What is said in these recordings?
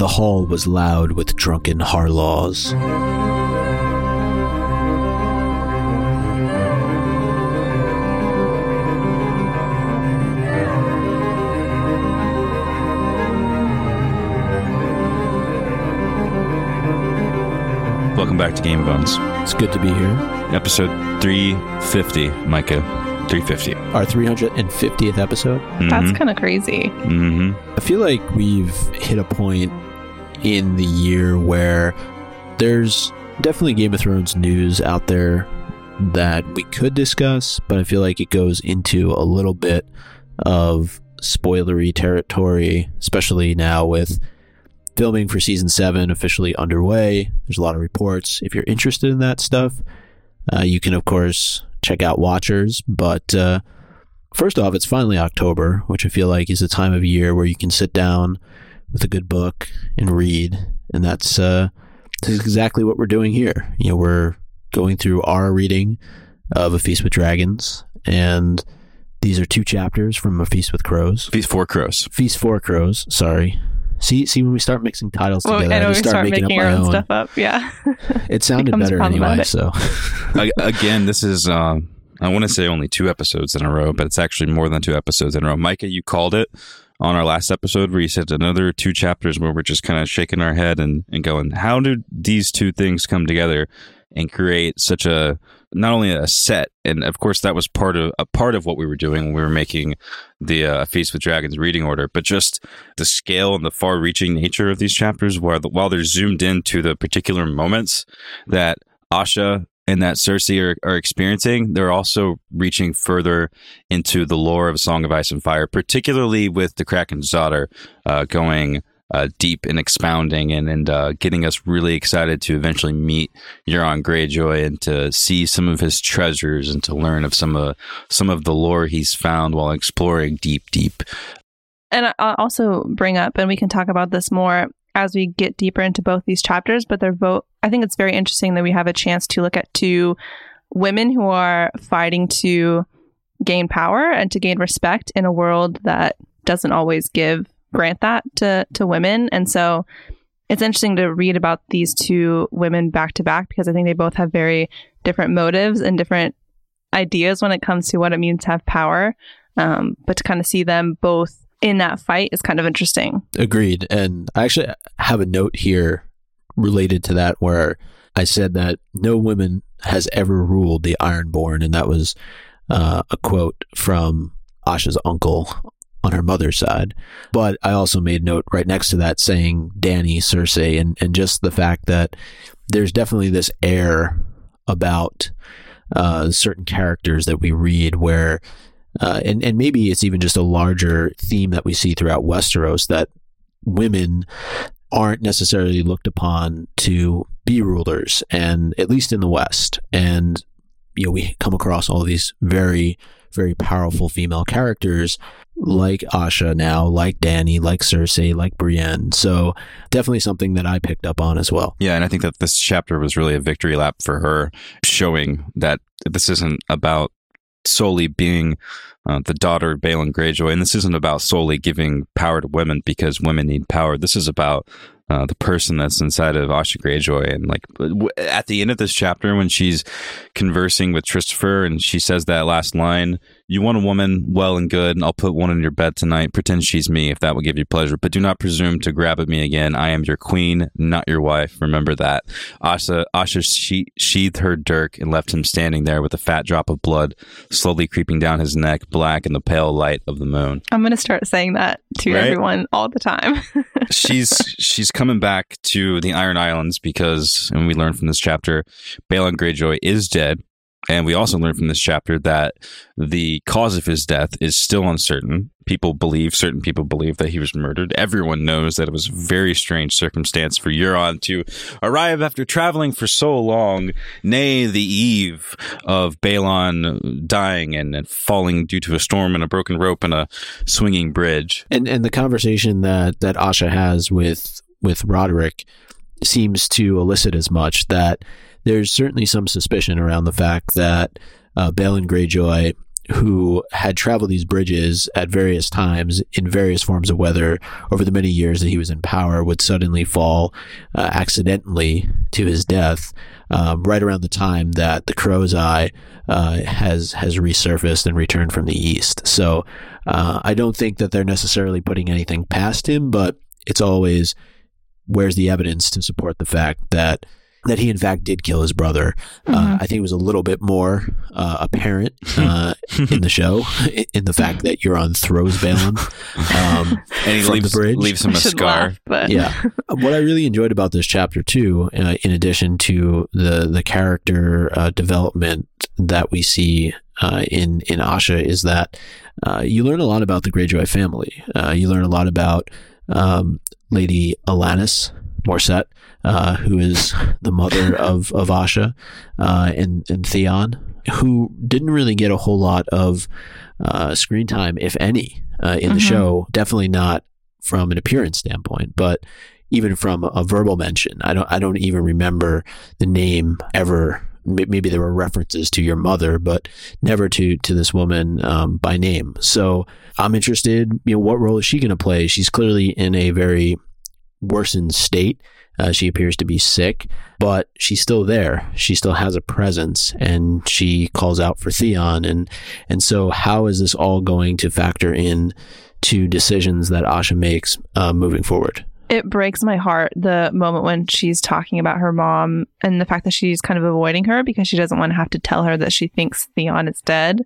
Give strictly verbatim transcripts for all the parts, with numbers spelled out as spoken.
The hall was loud with drunken harlaws. Welcome back to Game Bones. It's good to be here. Episode three fifty, Micah. three fifty. Our three hundred fiftieth episode. Mm-hmm. That's kind of crazy. Mm-hmm. I feel like we've hit a point in the year where there's definitely Game of Thrones news out there that we could discuss, but I feel like it goes into a little bit of spoilery territory, especially now with filming for season seven officially underway. There's a lot of reports. If you're interested in that stuff, uh, you can, of course, check out Watchers. But uh, first off, it's finally October, which I feel like is a time of year where you can sit down with a good book and read. And that's, uh, that's exactly what we're doing here. You know, we're going through our reading of A Feast with Dragons. And these are two chapters from A Feast with Crows. Feast for Crows. Feast for Crows, sorry. See, see, when we start mixing titles together, well, I, know I just we start, start making, making up our my own own stuff up. Yeah, it sounded better anyway. So, Again, this is uh, I want to say only two episodes in a row, but it's actually more than two episodes in a row. Micah, you called it on our last episode where you said another two chapters where we're just kind of shaking our head and, and going, how do these two things come together and create such a, not only a set, and of course that was part of a part of what we were doing when we were making the uh, Feast with Dragons reading order, but just the scale and the far-reaching nature of these chapters, while the, while they're zoomed into the particular moments that Asha and that Cersei are, are experiencing, they're also reaching further into the lore of Song of Ice and Fire, particularly with the Kraken's daughter uh, going Uh, deep and expounding and, and uh, getting us really excited to eventually meet Euron Greyjoy and to see some of his treasures and to learn of some of some of the lore he's found while exploring deep, deep. And I'll also bring up, and we can talk about this more as we get deeper into both these chapters, but they're both, I think it's very interesting that we have a chance to look at two women who are fighting to gain power and to gain respect in a world that doesn't always give grant that to to women. And so it's interesting to read about these two women back to back, because I think they both have very different motives and different ideas when it comes to what it means to have power. Um, but to kind of see them both in that fight is kind of interesting. Agreed. And I actually have a note here related to that where I said that no woman has ever ruled the Ironborn, and that was uh, a quote from Asha's uncle on her mother's side. But I also made note right next to that saying Dany, Cersei, and, and just the fact that there's definitely this air about uh, certain characters that we read where, uh, and, and maybe it's even just a larger theme that we see throughout Westeros, that women aren't necessarily looked upon to be rulers, and at least in the West. And, you know, we come across all these very, very powerful female characters like Asha now, like Dany, like Cersei, like Brienne. So definitely something that I picked up on as well. Yeah, and I think that this chapter was really a victory lap for her, showing that this isn't about solely being uh, the daughter of Balon Greyjoy, and this isn't about solely giving power to women because women need power. This is about uh, the person that's inside of Asha Greyjoy. And like w- at the end of this chapter, when she's conversing with Christopher and she says that last line, "You want a woman, well and good, and I'll put one in your bed tonight. Pretend she's me, if that will give you pleasure. But do not presume to grab at me again. I am your queen, not your wife. Remember that." Asha, Asha she- sheathed her dirk and left him standing there with a fat drop of blood slowly creeping down his neck, black in the pale light of the moon. I'm going to start saying that to Right? everyone all the time. she's she's coming back to the Iron Islands because, and we learn from this chapter, Balon Greyjoy is dead. And we also learn from this chapter that the cause of his death is still uncertain. People believe, certain people believe that he was murdered. Everyone knows that it was a very strange circumstance for Euron to arrive after traveling for so long, nay, the eve of Balon dying and, and falling due to a storm and a broken rope and a swinging bridge. And and the conversation that, that Asha has with with Roderick seems to elicit as much, that there's certainly some suspicion around the fact that uh, Balon Greyjoy who had traveled these bridges at various times in various forms of weather over the many years that he was in power, would suddenly fall uh, accidentally to his death um, right around the time that the Crow's Eye uh, has has resurfaced and returned from the east. So uh, I don't think that they're necessarily putting anything past him, but it's always, where's the evidence to support the fact that that he in fact did kill his brother. Mm-hmm. Uh, I think it was a little bit more uh, apparent uh, in the show, in the fact that Euron throws Balon um, and he from leaves, the bridge. leaves him a scar. Laugh, but... Yeah. What I really enjoyed about this chapter too, uh, in addition to the the character uh, development that we see uh, in in Asha, is that uh, you learn a lot about the Greyjoy family. Uh, you learn a lot about um, Lady Alanis Morissette, uh, who is the mother of, of Asha, uh, and, and Theon, who didn't really get a whole lot of, uh, screen time, if any, uh, in mm-hmm. the show. Definitely not from an appearance standpoint, but even from a verbal mention. I don't, I don't even remember the name ever. Maybe there were references to your mother, but never to, to this woman, um, by name. So I'm interested, you know, what role is she going to play? She's clearly in a very worsened state. Uh, she appears to be sick, but she's still there. She still has a presence, and she calls out for Theon. And, and so how is this all going to factor in to decisions that Asha makes uh, moving forward? It breaks my heart, the moment when she's talking about her mom and the fact that she's kind of avoiding her because she doesn't want to have to tell her that she thinks Theon is dead.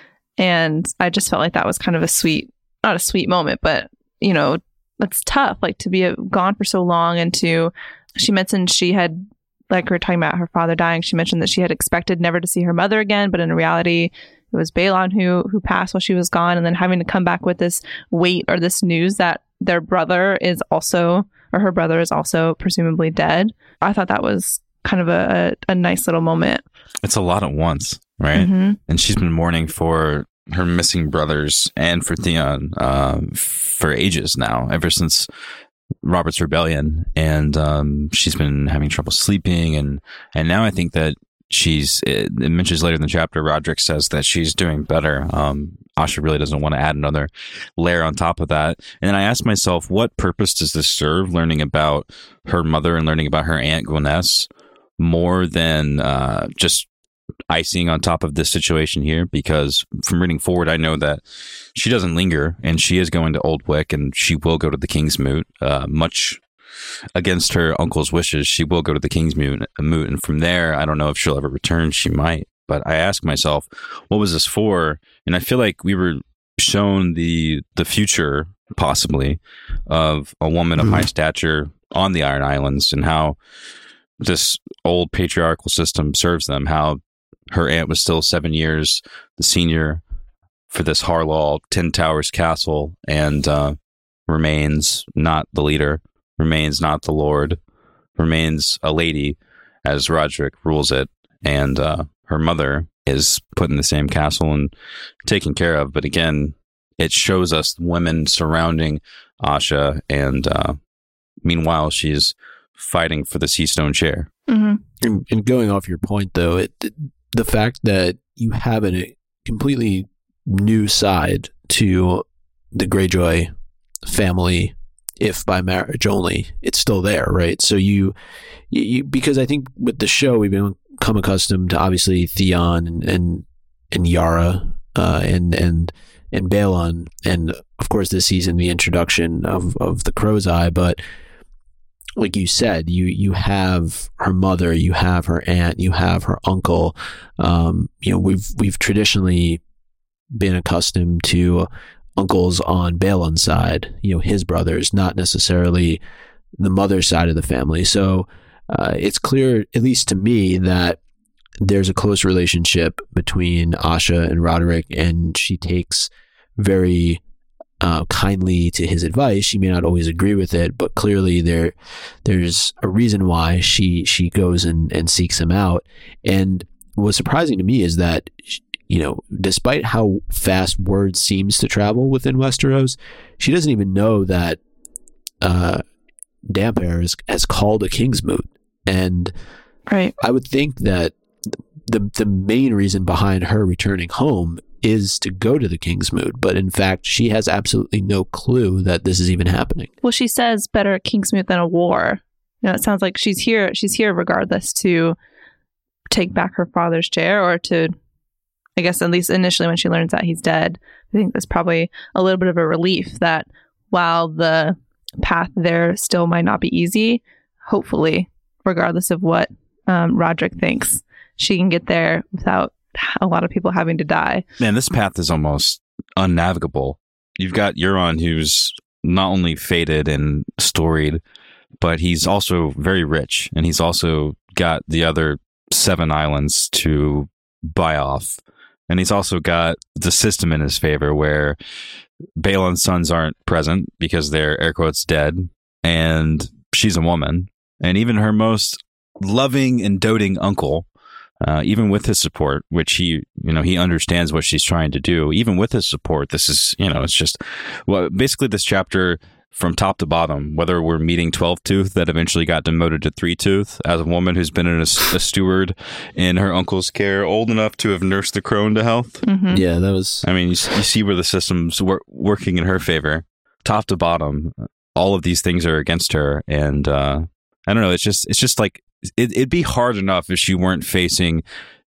And I just felt like that was kind of a sweet, not a sweet moment, but, you know, it's tough, like, to be gone for so long. And to, she mentioned she had, like, we were talking about her father dying, she mentioned that she had expected never to see her mother again, but in reality, it was Balon who who passed while she was gone, and then having to come back with this weight or this news that their brother is also, or her brother is also presumably dead. I thought that was kind of a, a, a nice little moment. It's a lot at once, right? Mm-hmm. And she's been mourning for her missing brothers and for Theon uh, for ages now, ever since Robert's Rebellion. And um, she's been having trouble sleeping. And, and now I think that she's, it, it mentions later in the chapter, Roderick says that she's doing better. Um, Asha really doesn't want to add another layer on top of that. And then I asked myself, what purpose does this serve, learning about her mother and learning about her aunt Gwyneth, more than uh, just icing on top of this situation here? Because from reading forward, I know that she doesn't linger, and she is going to Old Wick, and she will go to the King's Moot, uh, much against her uncle's wishes. She will go to the King's Moot, moot, and from there, I don't know if she'll ever return. She might, but I ask myself, what was this for? And I feel like we were shown the the future, possibly, of a woman of mm-hmm. high stature on the Iron Islands, and how this old patriarchal system serves them, how her aunt was still seven years the senior for this Harlaw Ten Towers castle, and uh, remains not the leader, remains not the lord, remains a lady as Roderick rules it. And uh, her mother is put in the same castle and taken care of. But again, it shows us women surrounding Asha, and uh, meanwhile, she's fighting for the Seastone chair. Mm-hmm. And, and going off your point, though, it, the fact that you have a completely new side to the Greyjoy family, if by marriage only, it's still there, right? So you, you because I think with the show, we've become accustomed to obviously Theon and and, and Yara uh, and and and Balon, and of course this season the introduction of of the Crow's Eye, but like you said, you you have her mother, you have her aunt, you have her uncle. Um, you know, we've we've traditionally been accustomed to uncles on Balon's side, you know, his brothers, not necessarily the mother's side of the family. So uh, it's clear, at least to me, that there's a close relationship between Asha and Roderick, and she takes very Uh, kindly to his advice. She may not always agree with it, but clearly there there's a reason why she she goes and, and seeks him out. And what's surprising to me is that, you know, despite how fast word seems to travel within Westeros, she doesn't even know that uh, Damphair has, has called a King's Moot. And right. I would think that the the main reason behind her returning home is to go to the Kingsmoot, but in fact, she has absolutely no clue that this is even happening. Well, she says better a Kingsmoot than a war. You know, it sounds like she's here. She's here regardless to take back her father's chair, or to, I guess, at least initially when she learns that he's dead. I think that's probably a little bit of a relief that while the path there still might not be easy, hopefully, regardless of what um, Rodrik thinks, she can get there without a lot of people having to die. Man, this path is almost unnavigable. You've got Euron, who's not only fated and storied, but he's also very rich, and he's also got the other seven islands to buy off. And he's also got the system in his favor where Balon's sons aren't present because they're, air quotes, dead, and she's a woman. And even her most loving and doting uncle, Uh, even with his support, which he, you know, he understands what she's trying to do. Even with his support, this is, you know, it's just, well, basically this chapter from top to bottom, whether we're meeting twelve Tooth that eventually got demoted to Three Tooth as a woman who's been in a, a steward in her uncle's care, old enough to have nursed the crone to health. Mm-hmm. Yeah, that was. I mean, you, you see where the system's wor- working in her favor, top to bottom. All of these things are against her, and uh, I don't know. It's just, it's just like. It, it'd be hard enough if she weren't facing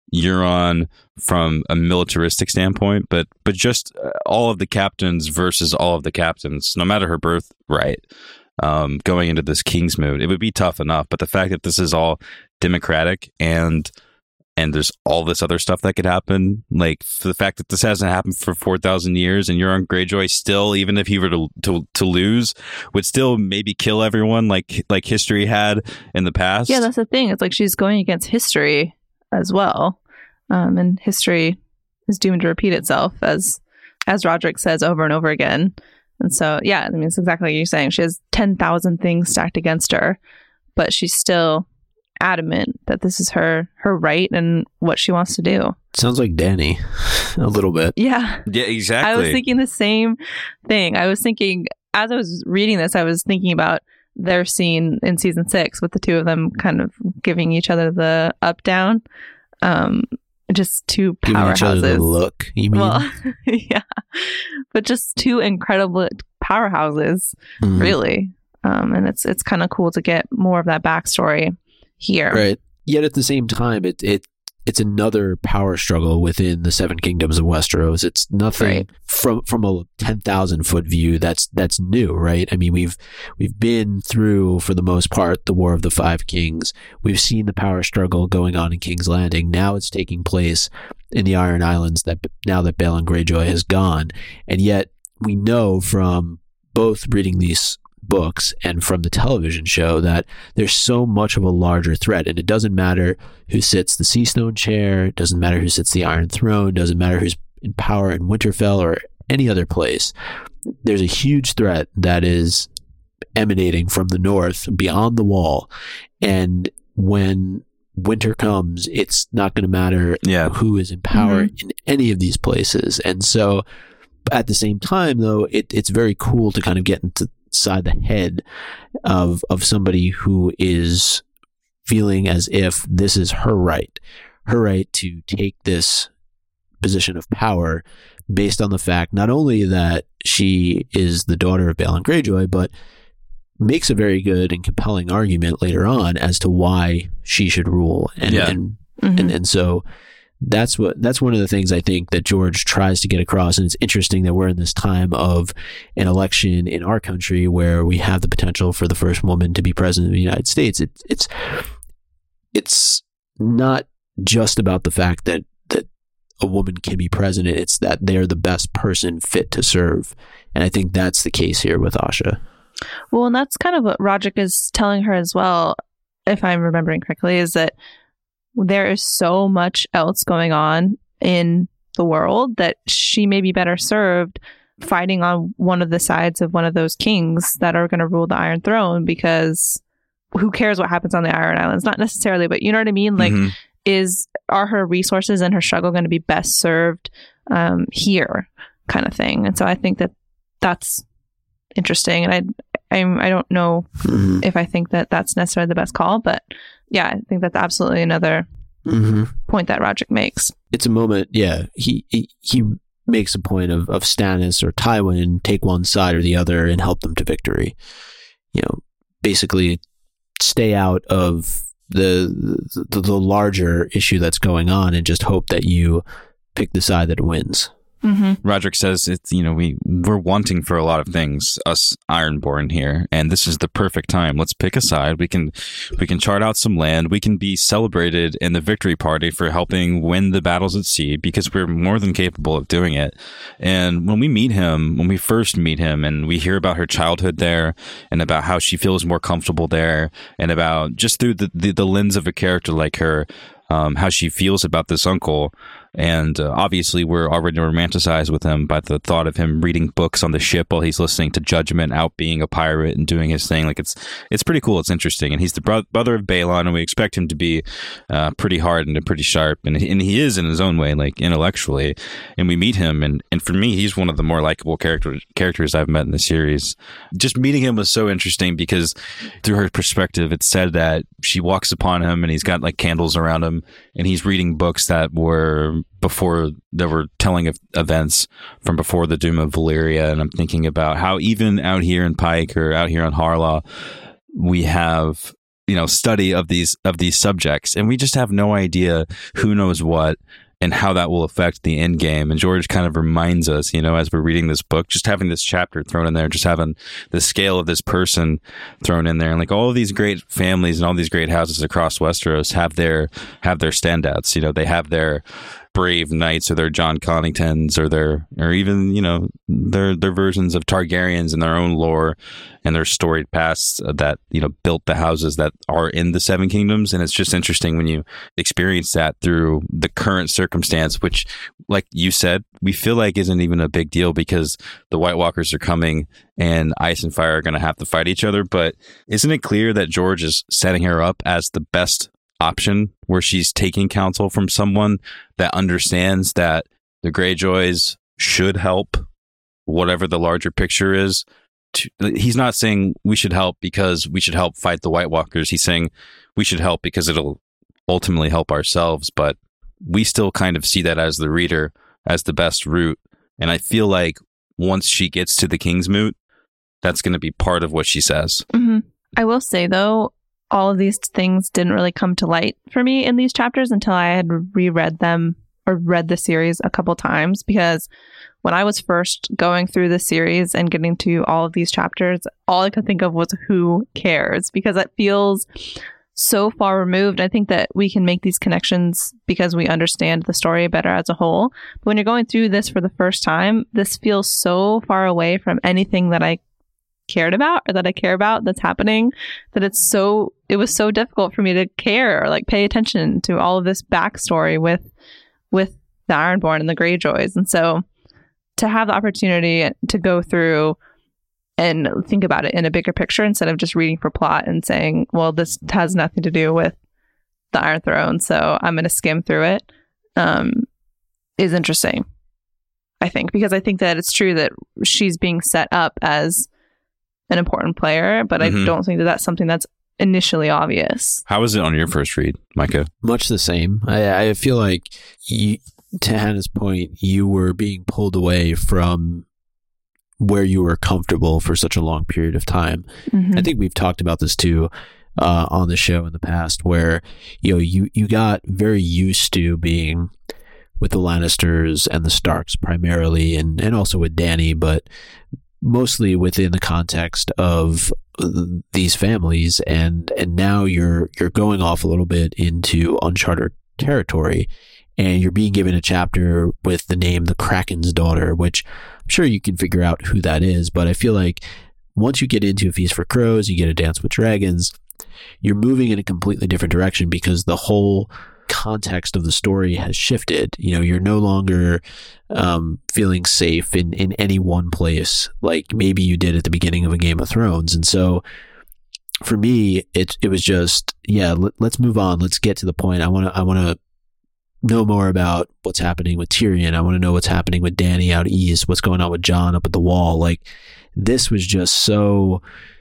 Euron from a militaristic standpoint, but but just all of the captains versus all of the captains, no matter her birthright, um, going into this Kingsmoot, it would be tough enough. But the fact that this is all democratic and and there's all this other stuff that could happen, like for the fact that this hasn't happened for four thousand years, and Euron Greyjoy still, even if he were to, to to lose, would still maybe kill everyone like like history had in the past. Yeah, that's the thing. It's like she's going against history as well, um, and history is doomed to repeat itself, as as Rodrik says over and over again. And so, yeah, I mean, it's exactly like you're saying. She has ten thousand things stacked against her, but she's still adamant that this is her her right and what she wants to do. Sounds like Dany a little bit. Yeah. Yeah, exactly. I was thinking the same thing. I was thinking, as I was reading this, I was thinking about their scene in season six with the two of them kind of giving each other the up down. Um, just two Giving each other the powerhouses. look, you mean? Well, yeah. But just two incredible powerhouses, Mhm. really. Um, and it's it's kind of cool to get more of that backstory here. Right. Yet at the same time, it it it's another power struggle within the Seven Kingdoms of Westeros. It's nothing Right. from from a ten thousand foot view that's that's new, right? I mean, we've we've been through, for the most part, the War of the Five Kings. We've seen the power struggle going on in King's Landing. Now it's taking place in the Iron Islands. That now that Balon Greyjoy has gone, and yet we know from both reading these books and from the television show that there's so much of a larger threat, and it doesn't matter who sits the Seastone chair, it doesn't matter who sits the Iron Throne, it doesn't matter who's in power in Winterfell or any other place. There's a huge threat that is emanating from the north beyond the wall, and when winter comes, it's not going to matter Yeah. who is in power Mm-hmm. in any of these places. And so at the same time, though, it, it's very cool to kind of get into inside the head of of somebody who is feeling as if this is her right, her right to take this position of power based on the fact not only that she is the daughter of Balon Greyjoy, but makes a very good and compelling argument later on as to why she should rule. And Yeah. and, Mhm. and and so that's what that's one of the things I think that George tries to get across. And it's interesting that we're in this time of an election in our country where we have the potential for the first woman to be president of the United States. It, it's it's not just about the fact that that a woman can be president. It's that they're the best person fit to serve. And I think that's the case here with Asha. Well, and that's kind of what Rodrik is telling her as well, if I'm remembering correctly, is that there is so much else going on in the world that she may be better served fighting on one of the sides of one of those kings that are going to rule the Iron Throne, because who cares what happens on the Iron Islands? Not necessarily, but you know what I mean? Like, Mhm. is are her resources and her struggle going to be best served um, here, kind of thing? And so I think that that's interesting. And I, I'm, I don't know Mm-hmm. if I think that that's necessarily the best call, but yeah, I think that's absolutely another Mm-hmm. point that Rodrik makes. It's a moment. Yeah, he he, he makes a point of, of Stannis or Tywin take one side or the other and help them to victory. You know, basically stay out of the, the the larger issue that's going on and just hope that you pick the side that wins. Mm-hmm. Roderick says it's, you know, we we're wanting for a lot of things, us Ironborn here, and this is the perfect time. Let's pick a side. We can we can chart out some land. We can be celebrated in the victory party for helping win the battles at sea, because we're more than capable of doing it. And when we meet him, when we first meet him, and we hear about her childhood there, and about how she feels more comfortable there, and about just through the the, the lens of a character like her, um, how she feels about this uncle. And uh, obviously, we're already romanticized with him by the thought of him reading books on the ship while he's listening to Judgment, out being a pirate and doing his thing. Like, it's it's pretty cool. It's interesting. And he's the bro- brother of Balon, and we expect him to be uh, pretty hard and pretty sharp. And, and he is in his own way, like intellectually. And we meet him. And, and for me, he's one of the more likable character- characters I've met in the series. Just meeting him was so interesting because through her perspective, it's said that she walks upon him and he's got like candles around him, and he's reading books that were before they were telling of events from before the Doom of Valyria. And I'm thinking about how even out here in Pike or out here on Harlaw, we have, you know, study of these of these subjects, and we just have no idea who knows what and how that will affect the end game. And George kind of reminds us, you know, as we're reading this book, just having this chapter thrown in there, just having the scale of this person thrown in there. And like all of these great families and all these great houses across Westeros have their have their standouts. You know, they have their brave knights or their John Conningtons or their, or even, you know, their their versions of Targaryens in their own lore and their storied pasts that, you know, built the houses that are in the Seven Kingdoms. And it's just interesting when you experience that through the current circumstance, which, like you said, we feel like isn't even a big deal because the White Walkers are coming and Ice and Fire are going to have to fight each other. But isn't it clear that George is setting her up as the best option, where she's taking counsel from someone that understands that the Greyjoys should help, whatever the larger picture is? To, he's not saying we should help because we should help fight the White Walkers. He's saying we should help because it'll ultimately help ourselves. But we still kind of see that as the reader as the best route. And I feel like once she gets to the Kingsmoot, that's going to be part of what she says. Mm-hmm. I will say, though, all of these things didn't really come to light for me in these chapters until I had reread them or read the series a couple times, because when I was first going through the series and getting to all of these chapters, all I could think of was who cares, because it feels so far removed. I think that we can make these connections because we understand the story better as a whole. But when you're going through this for the first time, this feels so far away from anything that I cared about or that I care about that's happening, that it's so it was so difficult for me to care or like pay attention to all of this backstory with with the Ironborn and the Greyjoys. And so to have the opportunity to go through and think about it in a bigger picture instead of just reading for plot and saying, well, this has nothing to do with the Iron Throne, so I'm going to skim through it, um, is interesting, I think, because I think that it's true that she's being set up as an important player, but mm-hmm. I don't think that that's something that's initially obvious. How was it on your first read, Micah? Much the same. I, I feel like, you, to Hannah's point, you were being pulled away from where you were comfortable for such a long period of time. Mm-hmm. I think we've talked about this too uh, on the show in the past, where you know you you got very used to being with the Lannisters and the Starks primarily, and and also with Dany, but mostly within the context of these families, and and now you're you're going off a little bit into uncharted territory, and you're being given a chapter with the name The Kraken's Daughter, which I'm sure you can figure out who that is, but I feel like once you get into A Feast for Crows, you get A Dance with Dragons, you're moving in a completely different direction because the whole context of the story has shifted. You know, you're no longer um, feeling safe in, in any one place like maybe you did at the beginning of a Game of Thrones. And so for me, it it was just, yeah, let, let's move on. Let's get to the point. I want to I want to know more about what's happening with Tyrion. I want to know what's happening with Dany out east, what's going on with Jon up at the Wall. Like, this was just so,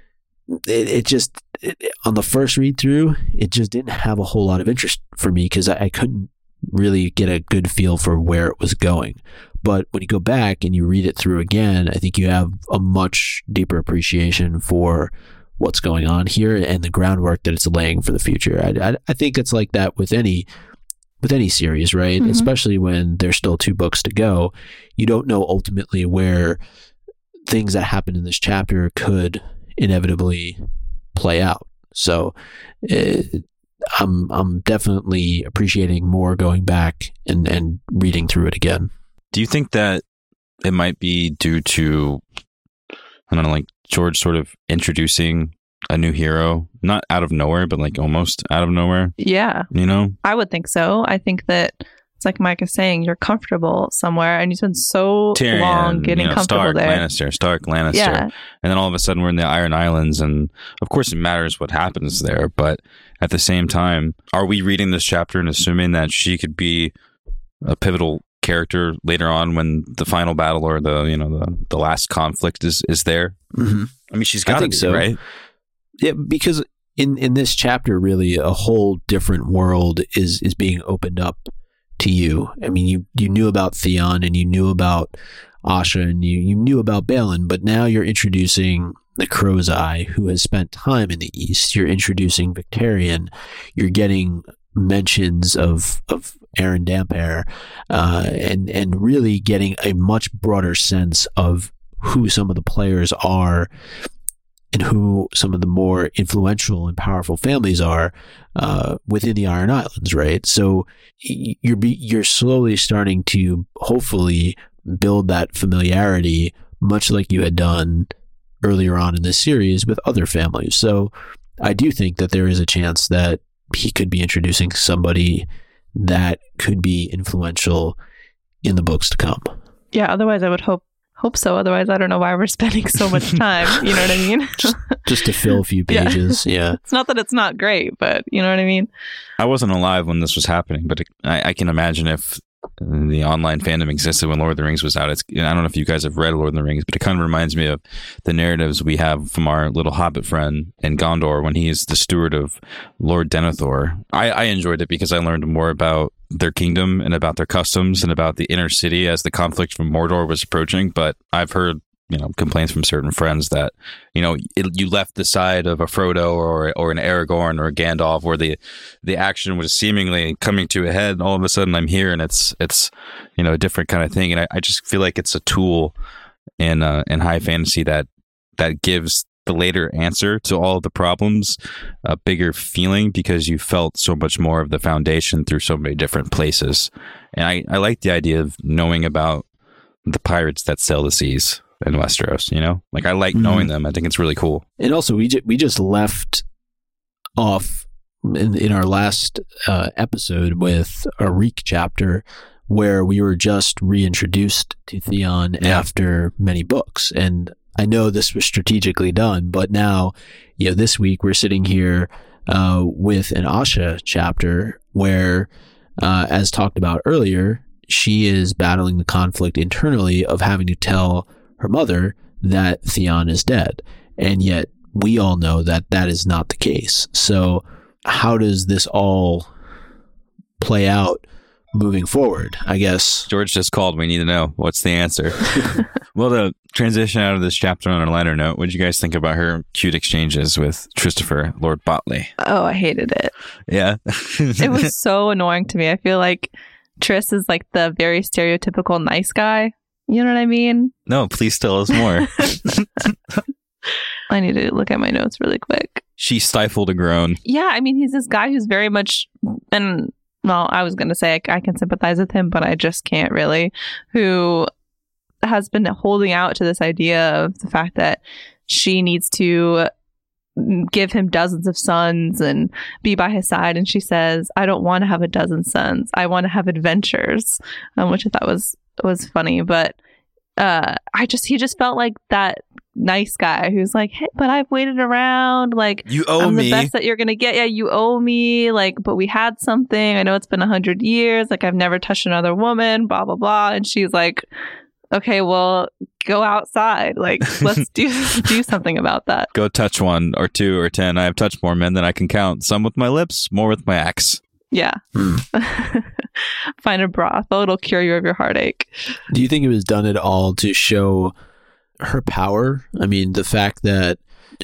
it, it just, it, on the first read through, it just didn't have a whole lot of interest for me because I, I couldn't really get a good feel for where it was going. But when you go back and you read it through again, I think you have a much deeper appreciation for what's going on here and the groundwork that it's laying for the future. I, I, I think it's like that with any with any series, right? Mm-hmm. Especially when there's still two books to go. You don't know ultimately where things that happen in this chapter could inevitably play out. So it, I'm I'm definitely appreciating more going back and, and reading through it again. Do you think that it might be due to, I don't know, like George sort of introducing a new hero, not out of nowhere, but like almost out of nowhere? Yeah. You know? I would think so. I think that it's like Mike is saying, you're comfortable somewhere and you spend so Tyrion, long getting you know, comfortable Stark, there. Lannister, Stark, Lannister. Yeah. And then all of a sudden we're in the Iron Islands, and of course it matters what happens there, but at the same time, are we reading this chapter and assuming that she could be a pivotal character later on when the final battle or the, you know, the, the last conflict is, is there? Mm-hmm. I mean, she's got to be, so. Right? Yeah, because in, in this chapter, really, a whole different world is, is being opened up to you. I mean, you, you knew about Theon and you knew about Asha and you, you knew about Balin, but now you're introducing the Crow's Eye, who has spent time in the East. You're introducing Victarion. You're getting mentions of of Aaron Damphair, uh, and and really getting a much broader sense of who some of the players are and who some of the more influential and powerful families are uh, within the Iron Islands, right? So you're be, you're slowly starting to hopefully build that familiarity, much like you had done earlier on in this series with other families. So I do think that there is a chance that he could be introducing somebody that could be influential in the books to come. Yeah, otherwise I would hope hope so. Otherwise, I don't know why we're spending so much time. You know what I mean? just, just to fill a few pages. Yeah. yeah. It's not that it's not great, but you know what I mean? I wasn't alive when this was happening, but it, I, I can imagine if the online fandom existed when Lord of the Rings was out. It's, I don't know if you guys have read Lord of the Rings, but it kind of reminds me of the narratives we have from our little Hobbit friend in Gondor when he is the steward of Lord Denethor. I, I enjoyed it because I learned more about their kingdom and about their customs and about the inner city as the conflict from Mordor was approaching. But I've heard, you know, complaints from certain friends that, you know, it, you left the side of a Frodo or or an Aragorn or a Gandalf where the the action was seemingly coming to a head, and all of a sudden I'm here and it's it's you know a different kind of thing. And I, I just feel like it's a tool in uh, in high fantasy that that gives the later answer to all of the problems a bigger feeling because you felt so much more of the foundation through so many different places. And I, I like the idea of knowing about the pirates that sail the seas in Westeros, you know, like I like knowing mm-hmm. them. I think it's really cool. And also we, ju- we just left off in, in our last uh, episode with a Reek chapter where we were just reintroduced to Theon yeah. after many books. And I know this was strategically done, but now, you know, this week we're sitting here uh, with an Asha chapter where, uh, as talked about earlier, she is battling the conflict internally of having to tell her mother that Theon is dead. And yet we all know that that is not the case. So how does this all play out moving forward? I guess George just called. We need to know what's the answer. Well, to transition out of this chapter on a lighter note, what did you guys think about her cute exchanges with Christopher, Lord Botley? Oh, I hated it. Yeah. It was so annoying to me. I feel like Tris is like the very stereotypical nice guy. You know what I mean? No, please tell us more. I need to look at my notes really quick. She stifled a groan. Yeah, I mean, he's this guy who's very much, and well, I was going to say I, I can sympathize with him, but I just can't really, who has been holding out to this idea of the fact that she needs to give him dozens of sons and be by his side. And she says, I don't want to have a dozen sons. I want to have adventures, um, which I thought was, was funny. But uh, I just, he just felt like that nice guy who's like, hey, but I've waited around. Like, you owe I'm me the best that you're going to get. Yeah, you owe me. Like, but we had something. I know it's been a hundred years. Like, I've never touched another woman, blah, blah, blah. And she's like, okay, well, go outside. Like, let's do do something about that. Go touch one or two or ten. I have touched more men than I can count. Some with my lips, more with my axe. Yeah. Mm. Find a brothel; it'll cure you of your heartache. Do you think it was done at all to show her power? I mean, the fact that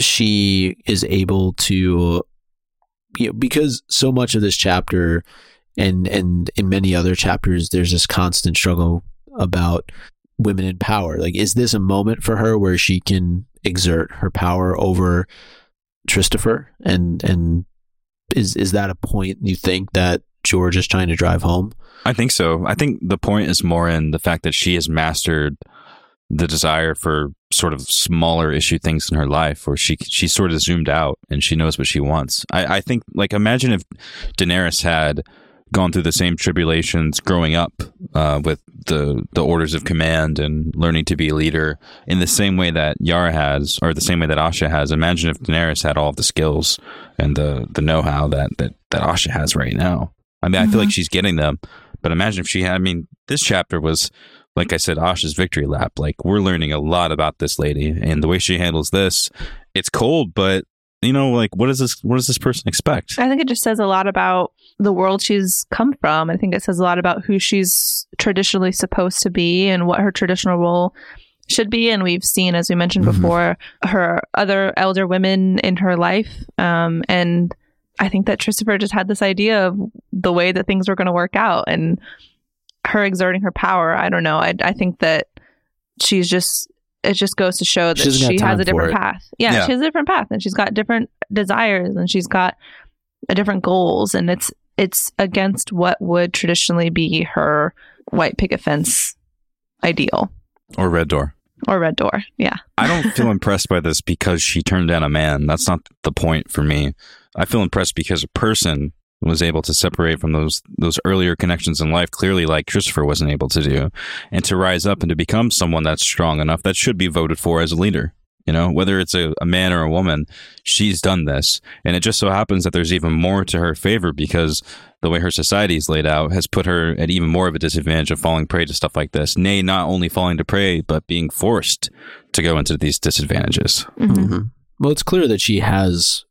she is able to, you know, because so much of this chapter and and in many other chapters, there's this constant struggle about women in power. Like, is this a moment for her where she can exert her power over Christopher? And and is is that a point you think that George is trying to drive home? I think so. I think the point is more in the fact that she has mastered the desire for sort of smaller issue things in her life, where she she sort of zoomed out and she knows what she wants. I, I think, like, imagine if Daenerys had gone through the same tribulations growing up uh, with the the orders of command and learning to be a leader in the same way that Yara has, or the same way that Asha has. Imagine if Daenerys had all of the skills and the the know-how that that, that Asha has right now. I mean, mm-hmm. I feel like she's getting them, but imagine if she had, I mean, this chapter was, like I said, Asha's victory lap. Like, we're learning a lot about this lady and the way she handles this. It's cold, but, you know, like, what does this, what does this person expect? I think it just says a lot about the world she's come from. I think it says a lot about who she's traditionally supposed to be and what her traditional role should be. And we've seen, as we mentioned mm-hmm. before, her other elder women in her life. Um, and I think that Christopher just had this idea of the way that things were going to work out, and her exerting her power. I don't know. I, I think that she's just, it just goes to show that she, she has a different path. Yeah, yeah, she has a different path, and she's got different desires, and she's got a different goals, and it's it's against what would traditionally be her white picket fence ideal. Or Red Door. Or Red Door, yeah. I don't feel impressed by this because she turned down a man. That's not the point for me. I feel impressed because a person was able to separate from those those earlier connections in life, clearly like Christopher wasn't able to do, and to rise up and to become someone that's strong enough that should be voted for as a leader. You know, whether it's a, a man or a woman, she's done this. And it just so happens that there's even more to her favor because the way her society is laid out has put her at even more of a disadvantage of falling prey to stuff like this. Nay, not only falling to prey, but being forced to go into these disadvantages. Mm-hmm. Mm-hmm. Well, it's clear that she has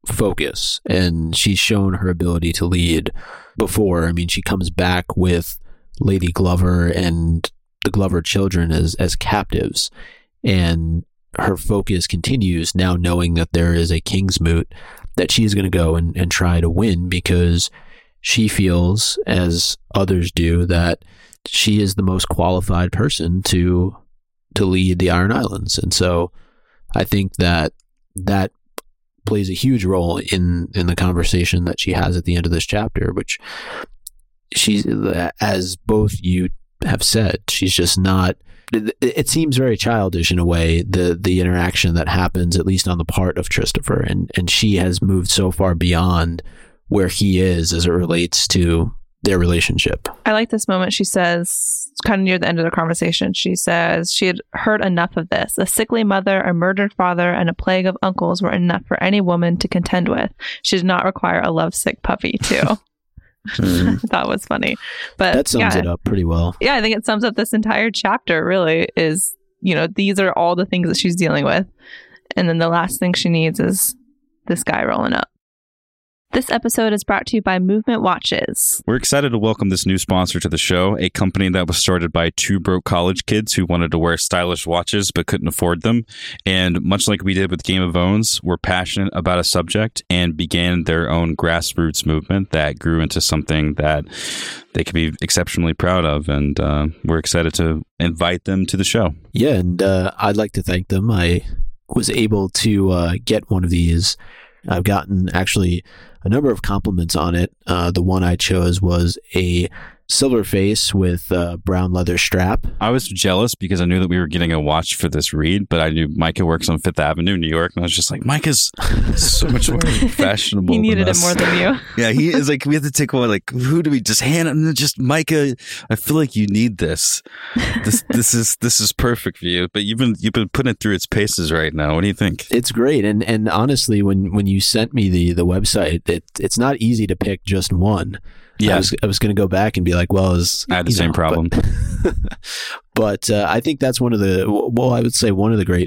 focus and she's shown her ability to lead before. I mean, she comes back with Lady Glover and the Glover children as, as captives, and her focus continues now, knowing that there is a Kingsmoot that she's going to go and, and try to win, because she feels, as others do, that she is the most qualified person to to lead the Iron Islands. And so I think that that plays a huge role in in the conversation that she has at the end of this chapter, which she's, as both you have said, she's just not, it, it seems very childish in a way, the the interaction that happens, at least on the part of Christopher, and and she has moved so far beyond where he is as it relates to their relationship. I like this moment. She says, kind of near the end of the conversation, she says she had heard enough of this. A sickly mother, a murdered father, and a plague of uncles were enough for any woman to contend with. She did not require a lovesick puppy, too. Mm. I thought was funny. But that sums yeah, it up pretty well. Yeah, I think it sums up this entire chapter, really, is, you know, these are all the things that she's dealing with. And then the last thing she needs is this guy rolling up. This episode is brought to you by Movement Watches. We're excited to welcome this new sponsor to the show, a company that was started by two broke college kids who wanted to wear stylish watches but couldn't afford them. And much like we did with Game of Owns, we're passionate about a subject and began their own grassroots movement that grew into something that they can be exceptionally proud of. And uh, we're excited to invite them to the show. Yeah, and uh, I'd like to thank them. I was able to uh, get one of these. I've gotten actually a number of compliments on it. Uh, the one I chose was a silver face with a brown leather strap. I was jealous because I knew that we were getting a watch for this read, but I knew Micah works on Fifth Avenue, New York, and I was just like, Micah's so much more fashionable. He needed than it us. more than you. Yeah, he is like, we have to take one. Like, who do we just hand him? Just Micah. I feel like you need this. This this is this is perfect for you. But you've been you've been putting it through its paces right now. What do you think? It's great, and and honestly, when when you sent me the the website, it it's not easy to pick just one. Yeah, I was, I was going to go back and be like, well, is I had the same know, problem. But, but uh, I think that's one of the, well, I would say one of the great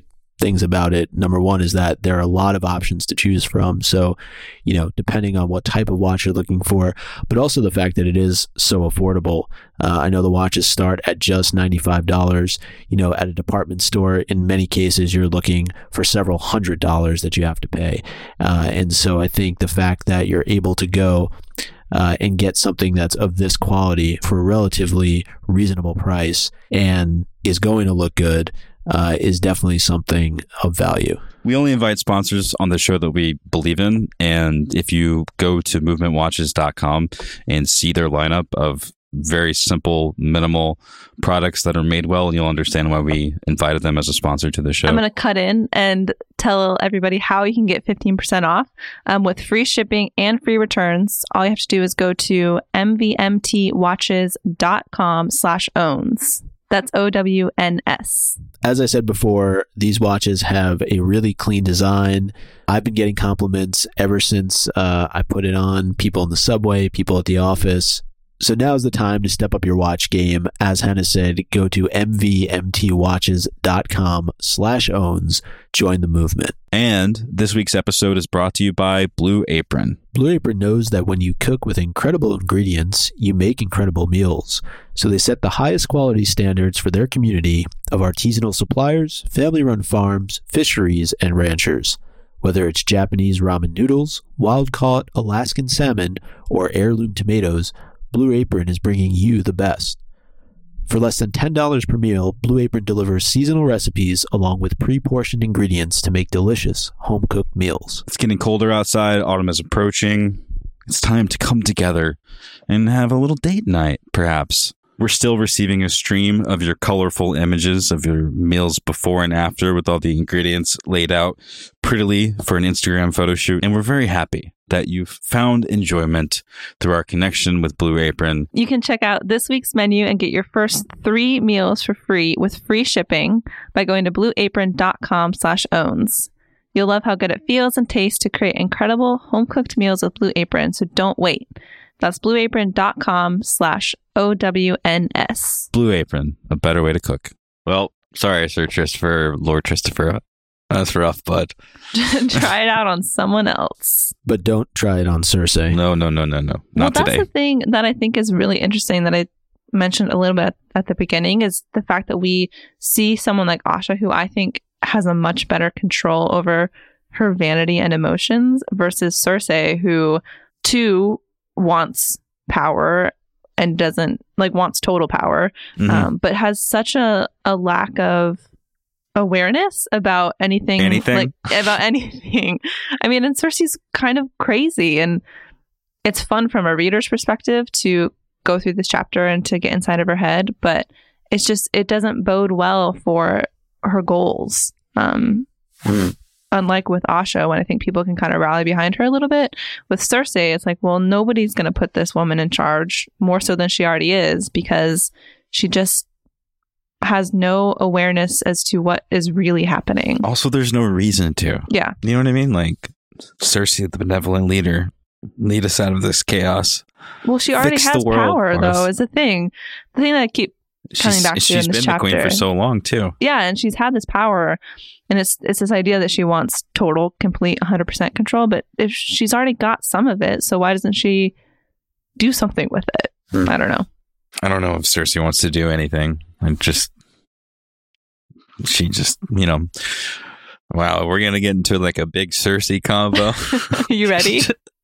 things about it. Number one is that there are a lot of options to choose from. So, you know, depending on what type of watch you're looking for, but also the fact that it is so affordable. Uh, I know the watches start at just ninety-five dollars. You know, at a department store, in many cases, you're looking for several hundred dollars that you have to pay. Uh, and so I think the fact that you're able to go Uh, and get something that's of this quality for a relatively reasonable price and is going to look good uh, is definitely something of value. We only invite sponsors on the show that we believe in. And if you go to movement watches dot com and see their lineup of very simple, minimal products that are made well, you'll understand why we invited them as a sponsor to the show. I'm going to cut in and tell everybody how you can get fifteen percent off um, with free shipping and free returns. All you have to do is go to m v m t watches dot com slash owns. That's O W N S. As I said before, these watches have a really clean design. I've been getting compliments ever since uh, I put it on. People in the subway, people at the office. So now is the time to step up your watch game. As Hannah said, go to m v m t watches dot com slash owns. Join the movement. And this week's episode is brought to you by Blue Apron. Blue Apron knows that when you cook with incredible ingredients, you make incredible meals. So they set the highest quality standards for their community of artisanal suppliers, family-run farms, fisheries, and ranchers. Whether it's Japanese ramen noodles, wild-caught Alaskan salmon, or heirloom tomatoes, Blue Apron is bringing you the best. For less than ten dollars per meal, Blue Apron delivers seasonal recipes along with pre-portioned ingredients to make delicious, home-cooked meals. It's getting colder outside. Autumn is approaching. It's time to come together and have a little date night, perhaps. We're still receiving a stream of your colorful images of your meals before and after with all the ingredients laid out prettily for an Instagram photo shoot. And we're very happy that you've found enjoyment through our connection with Blue Apron. You can check out this week's menu and get your first three meals for free with free shipping by going to blue apron dot com slash owns. You'll love how good it feels and tastes to create incredible home-cooked meals with Blue Apron, so don't wait. That's blue apron dot com slash O W N S. Blue Apron, a better way to cook. Well, sorry, Sir Christopher, Lord Christopher. That's rough, but try it out on someone else. But don't try it on Cersei. No, no, no, no, no. Well, Not that's today. the thing that I think is really interesting that I mentioned a little bit at the beginning is the fact that we see someone like Asha, who I think has a much better control over her vanity and emotions versus Cersei, who too wants power and doesn't like wants total power, Mhm. um, but has such a, a lack of awareness about anything, Anything? like about anything. I mean, and Cersei's kind of crazy, and it's fun from a reader's perspective to go through this chapter and to get inside of her head, but it's just, it doesn't bode well for her goals. Um, Mm. Unlike with Asha, when I think people can kind of rally behind her a little bit, with Cersei, it's like, well, nobody's going to put this woman in charge more so than she already is, because she just has no awareness as to what is really happening. Also, there's no reason to. Yeah. You know what I mean? Like, Cersei, the benevolent leader, lead us out of this chaos. Well, she already Fix the has world power, for us. though, is the thing. The thing that I keep coming She's, back to she's in this been the queen chapter. for so long, too. Yeah, and she's had this power, and it's it's this idea that she wants total, complete, one hundred percent control, but if she's already got some of it, so why doesn't she do something with it? Hmm. I don't know. I don't know if Cersei wants to do anything. And just, she just, you know, wow, we're going to get into like a big Cersei combo. You ready?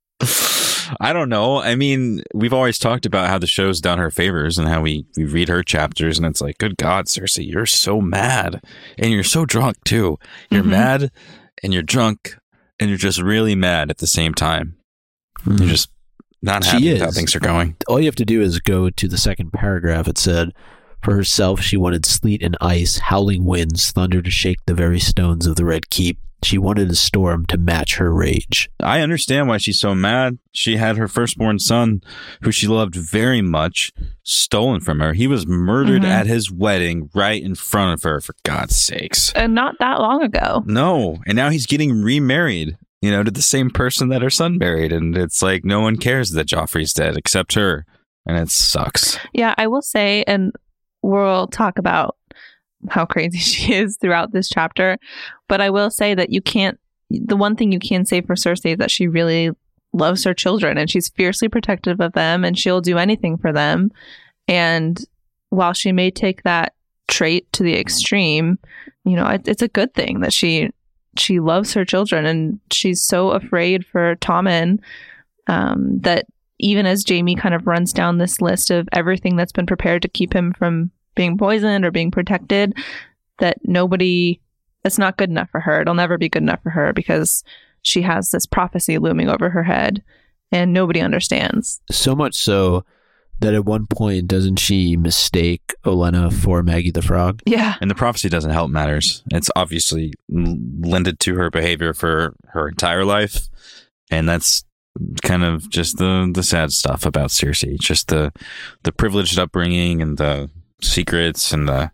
I don't know. I mean, we've always talked about how the show's done her favors and how we, we read her chapters and it's like, good God, Cersei, you're so mad. And you're so drunk too. You're Mhm. mad and you're drunk and you're just really mad at the same time. Mm. You're just not She happy with how is. things are going. All you have to do is go to the second paragraph. It said, for herself, she wanted sleet and ice, howling winds, thunder to shake the very stones of the Red Keep. She wanted a storm to match her rage. I understand why she's so mad. She had her firstborn son, who she loved very much, stolen from her. He was murdered Mhm. at his wedding right in front of her, for God's sakes. And not that long ago. No. And now he's getting remarried, you know, to the same person that her son married. And it's like no one cares that Joffrey's dead except her. And it sucks. Yeah, I will say, and we'll talk about how crazy she is throughout this chapter. But I will say that you can't, the one thing you can say for Cersei is that she really loves her children and she's fiercely protective of them and she'll do anything for them. And while she may take that trait to the extreme, you know, it, it's a good thing that she she loves her children and she's so afraid for Tommen um, that even as Jaime kind of runs down this list of everything that's been prepared to keep him from being poisoned or being protected, that nobody, it's not good enough for her. It'll never be good enough for her because she has this prophecy looming over her head and nobody understands. So much so that at one point, doesn't she mistake Olenna for Maggie the Frog? Yeah. And the prophecy doesn't help matters. It's obviously lended to her behavior for her entire life. And that's kind of just the, the sad stuff about Cersei. Just the, the privileged upbringing and the secrets and the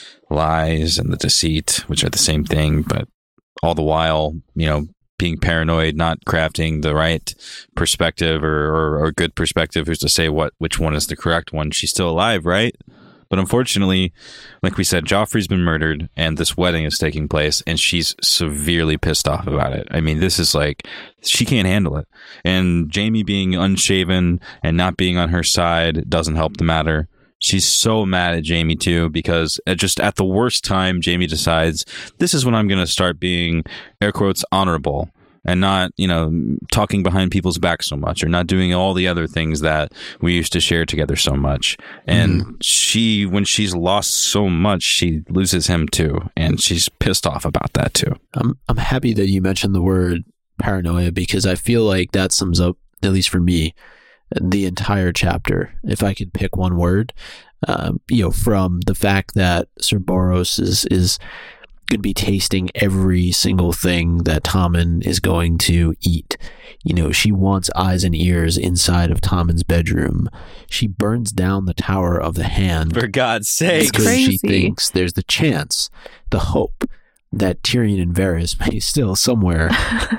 lies and the deceit, which are the same thing, but all the while, you know, being paranoid, not crafting the right perspective or, or, or good perspective, who's to say what which one is the correct one. She's still alive, right? But unfortunately, like we said, Joffrey's been murdered and this wedding is taking place and she's severely pissed off about it. I mean, this is like, she can't handle it. And Jaime being unshaven and not being on her side doesn't help the matter. She's so mad at Jaime too, because at just at the worst time, Jaime decides this is when I'm going to start being, air quotes, honorable and not, you know, talking behind people's backs so much or not doing all the other things that we used to share together so much. And mm. she, when she's lost so much, she loses him too. And she's pissed off about that too. I'm, I'm happy that you mentioned the word paranoia because I feel like that sums up, at least for me, the entire chapter, if I could pick one word, um, you know, from the fact that Sir Boros is, is going to be tasting every single thing that Tommen is going to eat. You know, she wants eyes and ears inside of Tommen's bedroom. She burns down the Tower of the Hand. For God's sake. Because she thinks there's the chance, the hope that Tyrion and Varys may still somewhere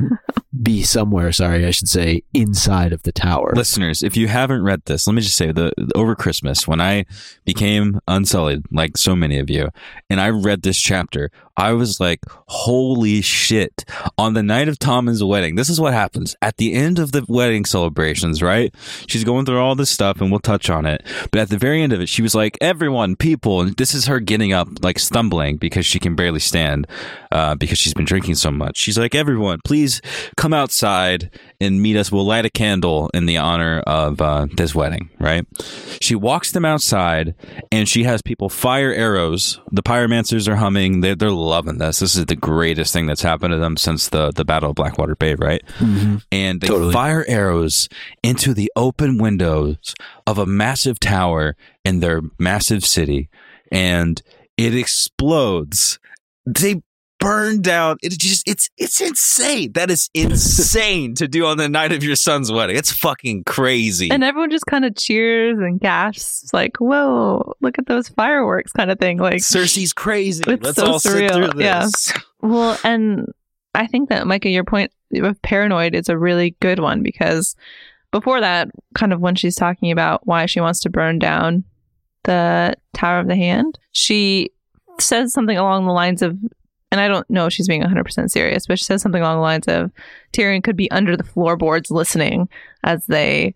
be somewhere, sorry, I should say, inside of the tower. Listeners, if you haven't read this, let me just say the over Christmas, when I became Unsullied, like so many of you, and I read this chapter, I was like, holy shit. On the night of Tommen's wedding, this is what happens. At the end of the wedding celebrations, right? She's going through all this stuff, and we'll touch on it. But at the very end of it, she was like, everyone, people, and this is her getting up, like stumbling because she can barely stand uh, because she's been drinking so much. She's like, everyone, please come outside and meet us. We'll light a candle in the honor of uh, this wedding, right? She walks them outside, and she has people fire arrows. The pyromancers are humming. They're, they're loving this. This is the greatest thing that's happened to them since the, the Battle of Blackwater Bay, right? Mm-hmm. And they Totally. fire arrows into the open windows of a massive tower in their massive city, and it explodes. They burn down. It just it's it's insane. That is insane to do on the night of your son's wedding. It's fucking crazy. And everyone just kind of cheers and gasps, like, "Whoa, look at those fireworks!" kind of thing. Like Cersei's crazy. It's Let's so all sit surreal. through this. Yeah. Well, and I think that, Micah, your point of paranoid is a really good one because before that, kind of when she's talking about why she wants to burn down the Tower of the Hand, she says something along the lines of, and I don't know if she's being one hundred percent serious, but she says something along the lines of Tyrion could be under the floorboards listening as they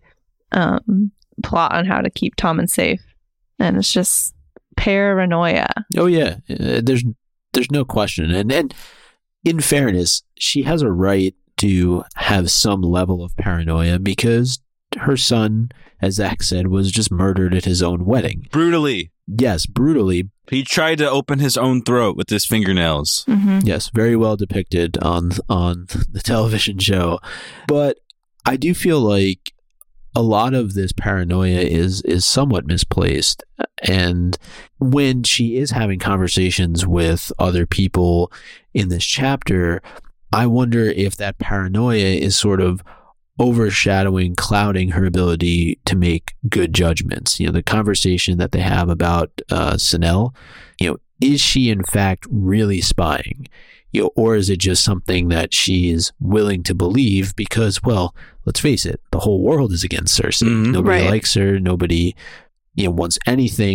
um, plot on how to keep Tommen safe. And it's just paranoia. Oh, yeah. Uh, there's there's no question. And, and in fairness, she has a right to have some level of paranoia because her son, as Zach said, was just murdered at his own wedding. Brutally. Yes, brutally. He tried to open his own throat with his fingernails. Mm-hmm. Yes, very well depicted on on the television show. But I do feel like a lot of this paranoia is is somewhat misplaced. And when she is having conversations with other people in this chapter, I wonder if that paranoia is sort of overshadowing, clouding her ability to make good judgments. You know, the conversation that they have about uh, Sanel, you know, is she in fact really spying? You know, or is it just something that she is willing to believe because, well, let's face it, the whole world is against Cersei. Mm-hmm. Nobody Right. likes her. Nobody, you know, wants anything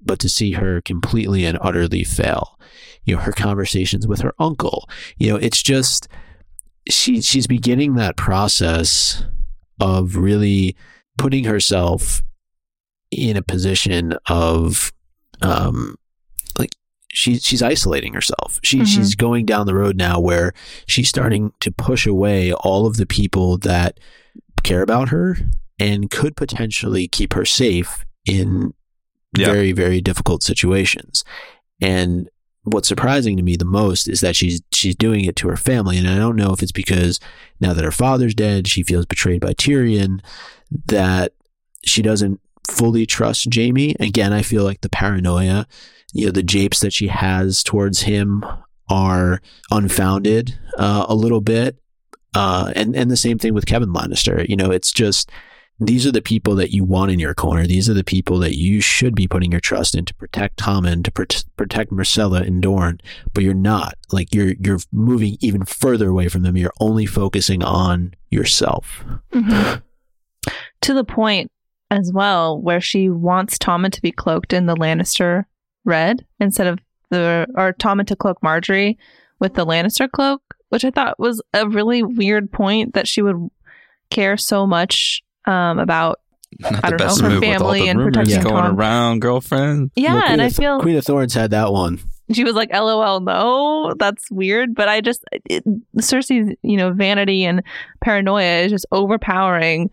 but to see her completely and utterly fail. You know, her conversations with her uncle, you know, it's just, she she's beginning that process of really putting herself in a position of, um, like, She's she's isolating herself. She mm-hmm. she's going down the road now where she's starting to push away all of the people that care about her and could potentially keep her safe in yeah. very, very difficult situations. And what's surprising to me the most is that she's she's doing it to her family. And I don't know if it's because now that her father's dead, she feels betrayed by Tyrion, that she doesn't fully trust Jaime. Again, I feel like the paranoia, you know, the japes that she has towards him are unfounded uh, a little bit. Uh, and, and the same thing with Kevin Lannister. You know, it's just, these are the people that you want in your corner. These are the people that you should be putting your trust in to protect Tommen, to pr- protect Myrcella and Dorne, but you're not. Like, you're you're moving even further away from them. You're only focusing on yourself. Mm-hmm. To the point as well where she wants Tommen to be cloaked in the Lannister red instead of the, or Tommen to cloak Marjorie with the Lannister cloak, which I thought was a really weird point, that she would care so much um, about, Not I the don't best know, her move with all family the and rumors protecting going Tom. around, girlfriend. Yeah, well, and I of, feel Queen of Thorns had that one. She was like, "L O L, no, that's weird." But I just, it, Cersei's, you know, vanity and paranoia is just overpowering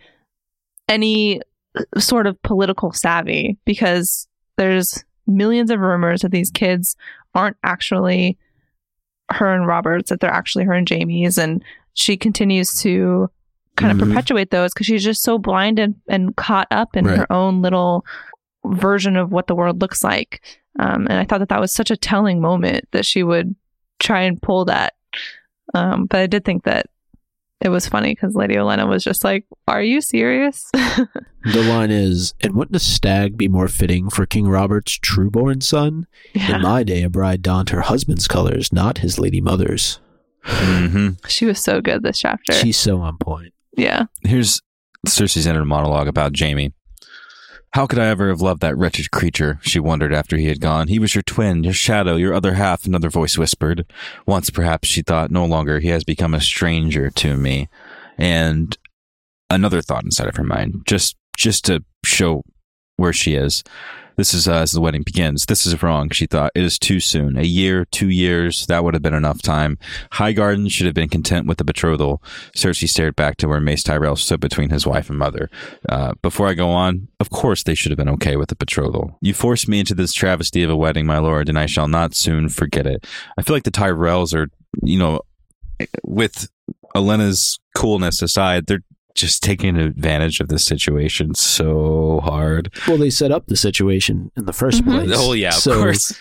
any sort of political savvy, because there's millions of rumors that these kids aren't actually her and Robert's, that they're actually her and Jaime's, and she continues to kind of mm-hmm. perpetuate those because she's just so blind and, and caught up in right. her own little version of what the world looks like. Um, and I thought that that was such a telling moment that she would try and pull that. Um, but I did think that it was funny because Lady Olenna was just like, "Are you serious?" The line is, "And wouldn't a stag be more fitting for King Robert's true-born son? Yeah. In my day, a bride donned her husband's colors, not his lady mother's." Mm-hmm. She was so good this chapter. She's so on point. Yeah. Here's Cersei's inner monologue about Jaime. "How could I ever have loved that wretched creature?" she wondered after he had gone. "He was your twin, your shadow, your other half," another voice whispered. Once, perhaps, she thought, no longer. He has become a stranger to me. And another thought inside of her mind, just just to show where she is. This is uh, as the wedding begins. "This is wrong," she thought. "It is too soon. A year, two years, that would have been enough time. Highgarden should have been content with the betrothal." Cersei stared back to where Mace Tyrell stood between his wife and mother. Uh, before I go on, of course they should have been okay with the betrothal. "You forced me into this travesty of a wedding, my lord, and I shall not soon forget it." I feel like the Tyrells are, you know, with Olenna's coolness aside, they're just taking advantage of this situation so hard. Well, they set up the situation in the first mm-hmm. place. Oh, yeah, of so, course.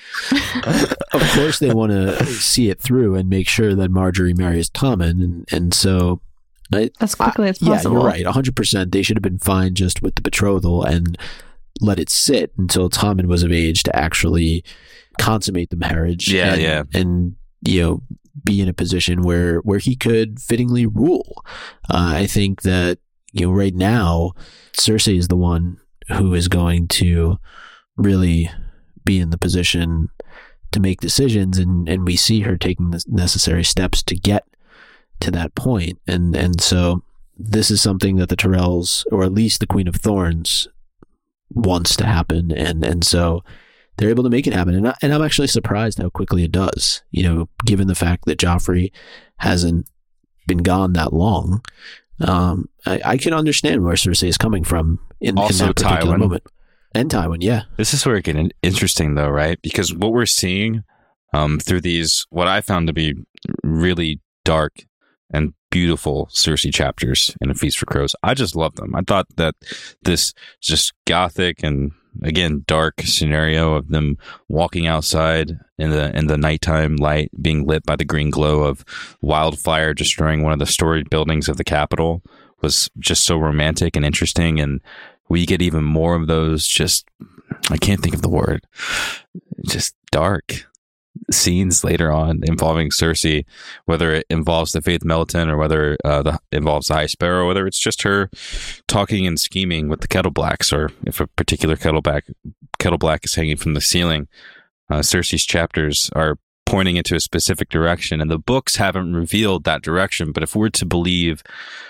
Of course, they want to see it through and make sure that Marjorie marries Tommen. And, and so... I, as quickly I, as possible. Yeah, you're right. one hundred percent. They should have been fine just with the betrothal and let it sit until Tommen was of age to actually consummate the marriage. Yeah, and, yeah. And, you know, be in a position where, where he could fittingly rule. Uh, I think that, you know, right now, Cersei is the one who is going to really be in the position to make decisions, and, and we see her taking the necessary steps to get to that point. And, and so this is something that the Tyrells, or at least the Queen of Thorns, wants to happen. And, and so they're able to make it happen. And, I, and I'm actually surprised how quickly it does, you know, given the fact that Joffrey hasn't been gone that long. Um, I, I can understand where Cersei is coming from in, also, in that particular Tywin. moment. And Tywin, yeah. This is where it gets interesting, though, right? Because what we're seeing um, through these, what I found to be really dark and beautiful Cersei chapters in A Feast for Crows, I just love them. I thought that this just gothic and, again, dark scenario of them walking outside in the in the nighttime light, being lit by the green glow of wildfire destroying one of the storied buildings of the Capitol, was just so romantic and interesting. And we get even more of those, just, I can't think of the word, just dark scenes later on involving Cersei, whether it involves the Faith Militant or whether uh, the, involves the High Sparrow, whether it's just her talking and scheming with the Kettle Blacks, or if a particular Kettle Black, Kettle Black is hanging from the ceiling. Uh, Cersei's chapters are pointing into a specific direction, and the books haven't revealed that direction. But if we're to believe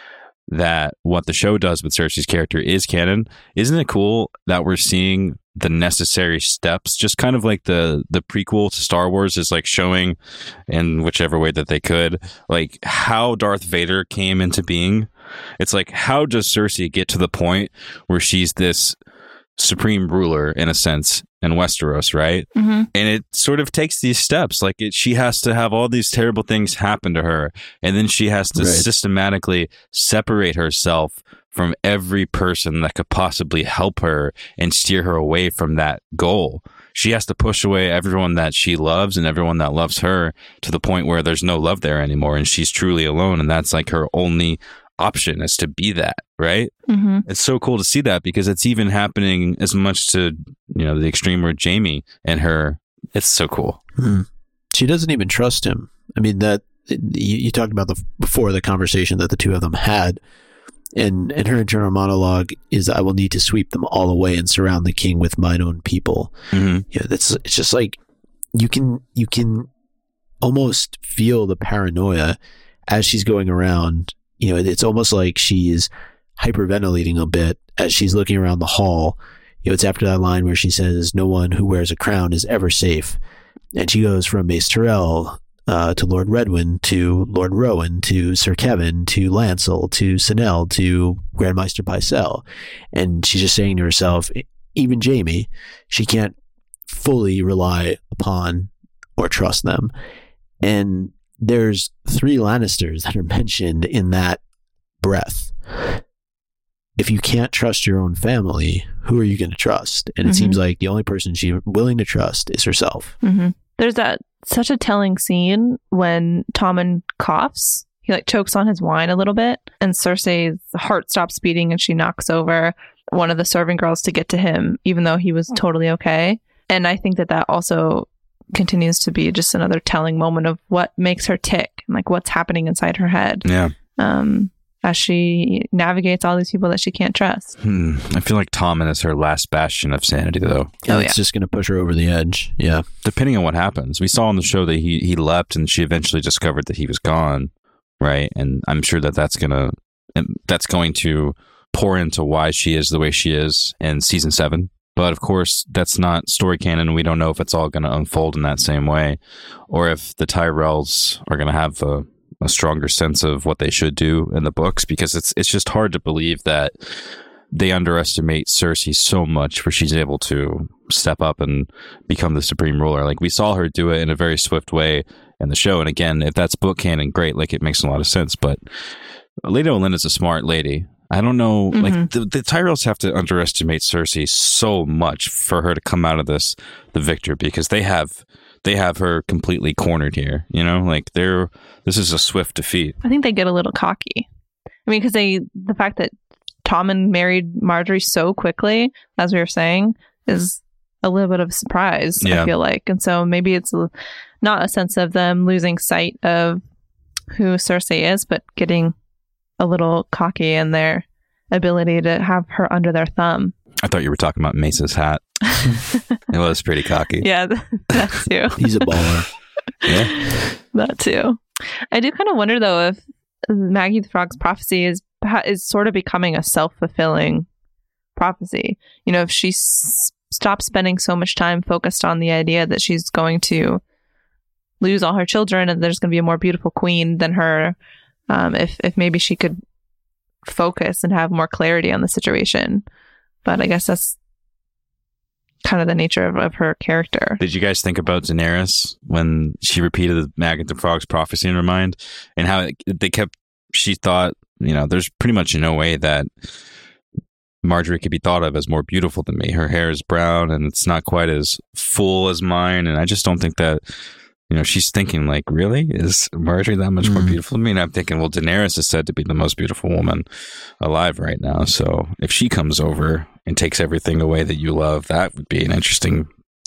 that what the show does with Cersei's character is canon, isn't it cool that we're seeing the necessary steps, just kind of like the the prequel to Star Wars is like showing, in whichever way that they could, like how Darth Vader came into being. It's like, how does Cersei get to the point where she's this supreme ruler, in a sense, in Westeros, right? Mm-hmm. And it sort of takes these steps. Like it, she has to have all these terrible things happen to her, and then she has to right. systematically separate herself from every person that could possibly help her and steer her away from that goal. She has to push away everyone that she loves and everyone that loves her to the point where there's no love there anymore, and she's truly alone, and that's like her only option is to be that, right? Mm-hmm. It's so cool to see that, because it's even happening as much to, you know, the extreme where Jaime and her, it's so cool. Hmm. She doesn't even trust him. I mean, that you, you talked about the before the conversation that the two of them had, and and her internal monologue is, "I will need to sweep them all away and surround the king with mine own people." Mm-hmm. Yeah, that's it's just like you can you can almost feel the paranoia as she's going around. You know, it's almost like she's hyperventilating a bit as she's looking around the hall. You know, it's after that line where she says, "No one who wears a crown is ever safe." And she goes from Mace Tyrell uh, to Lord Redwyn to Lord Rowan to Sir Kevin to Lancel to Sinel to Grandmaster Pycelle. And she's just saying to herself, even Jaime, she can't fully rely upon or trust them. And there's three Lannisters that are mentioned in that breath. If you can't trust your own family, who are you going to trust? And it mm-hmm. seems like the only person she's willing to trust is herself. Mm-hmm. There's that such a telling scene when Tommen coughs. He like chokes on his wine a little bit, and Cersei's heart stops beating, and she knocks over one of the serving girls to get to him, even though he was totally okay. And I think that that also continues to be just another telling moment of what makes her tick and like what's happening inside her head. Yeah. Um, as she navigates all these people that she can't trust. Hmm. I feel like Tommen is her last bastion of sanity, though. Oh, it's yeah. just going to push her over the edge. Yeah. Depending on what happens. We saw on the show that he, he leapt, and she eventually discovered that he was gone, right? And I'm sure that that's going to that's going to pour into why she is the way she is in season seven. But of course, that's not story canon. We don't know if it's all going to unfold in that same way, or if the Tyrells are going to have a, a stronger sense of what they should do in the books, because it's it's just hard to believe that they underestimate Cersei so much where she's able to step up and become the supreme ruler. Like, we saw her do it in a very swift way in the show. And again, if that's book canon, great. Like, it makes a lot of sense. But Lady Olenna's a smart lady. I don't know, mm-hmm. like the, the Tyrells have to underestimate Cersei so much for her to come out of this the victor, because they have they have her completely cornered here. You know, like they're this is a swift defeat. I think they get a little cocky. I mean, because they the fact that Tommen married Marjorie so quickly, as we were saying, is a little bit of a surprise. Yeah. I feel like, and so maybe it's not a sense of them losing sight of who Cersei is, but getting a little cocky in their ability to have her under their thumb. I thought you were talking about Mace's hat. It was pretty cocky. Yeah, that too. He's a baller. Yeah, that too. I do kind of wonder though if Maggie the Frog's prophecy is is sort of becoming a self-fulfilling prophecy. You know, if she s- stops spending so much time focused on the idea that she's going to lose all her children and there's going to be a more beautiful queen than her. Um, if if maybe she could focus and have more clarity on the situation. But I guess that's kind of the nature of, of her character. Did you guys think about Daenerys when she repeated Maggot the Frog's prophecy in her mind, and how it, they kept, she thought, you know, there's pretty much no way that Marjorie could be thought of as more beautiful than me. Her hair is brown and it's not quite as full as mine. And I just don't think that, you know, she's thinking like, really? Is Marjorie that much mm. more beautiful than me? And I'm thinking, well, Daenerys is said to be the most beautiful woman alive right now. So if she comes over and takes everything away that you love, that would be an interesting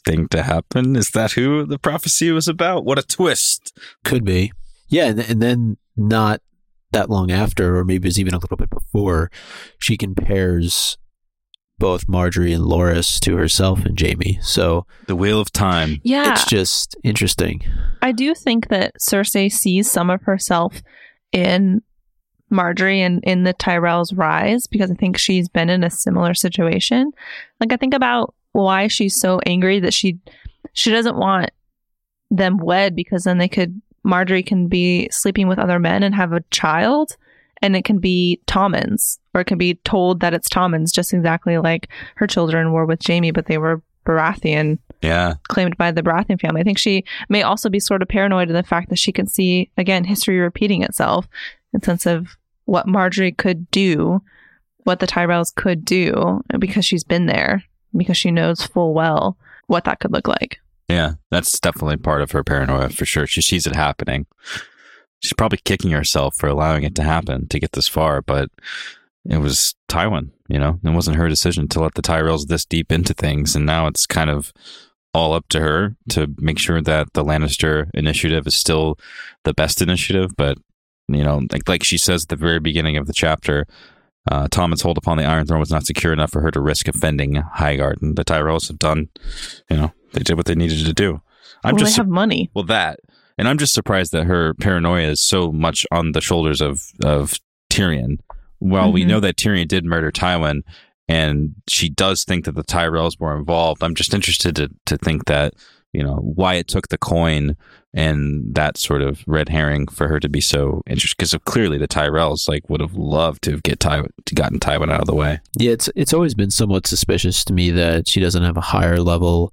thing to happen? Is that who the prophecy was about? What a twist. Could be. Yeah, and, and then not that long after, or maybe it's even a little bit before, she compares both Marjorie and Loras to herself and Jaime. So the Wheel of Time. Yeah. It's just interesting. I do think that Cersei sees some of herself in Marjorie and in the Tyrell's rise, because I think she's been in a similar situation. Like, I think about why she's so angry that she she doesn't want them wed, because then they could Marjorie can be sleeping with other men and have a child, and it can be Tommen's, or it can be told that it's Tommen's, just exactly like her children were with Jaime, but they were Baratheon, yeah, claimed by the Baratheon family. I think she may also be sort of paranoid in the fact that she can see, again, history repeating itself, in sense of what Marjorie could do, what the Tyrells could do, because she's been there, because she knows full well what that could look like. Yeah, that's definitely part of her paranoia for sure. She sees it happening. She's probably kicking herself for allowing it to happen to get this far, but it was Tywin, you know? It wasn't her decision to let the Tyrells this deep into things, and now it's kind of all up to her to make sure that the Lannister initiative is still the best initiative. But, you know, like like she says at the very beginning of the chapter, uh, Tommen's hold upon the Iron Throne was not secure enough for her to risk offending Highgarden. And the Tyrells have done, you know, they did what they needed to do. I'm well, just they have money. Well, that, and I'm just surprised that her paranoia is so much on the shoulders of of Tyrion. While mm-hmm. we know that Tyrion did murder Tywin, and she does think that the Tyrells were involved, I'm just interested to to think that, you know, Wyatt took the coin and that sort of red herring for her to be so interested, because clearly the Tyrells like would have loved to have get Ty, to gotten Tywin out of the way. Yeah, it's it's always been somewhat suspicious to me that she doesn't have a higher level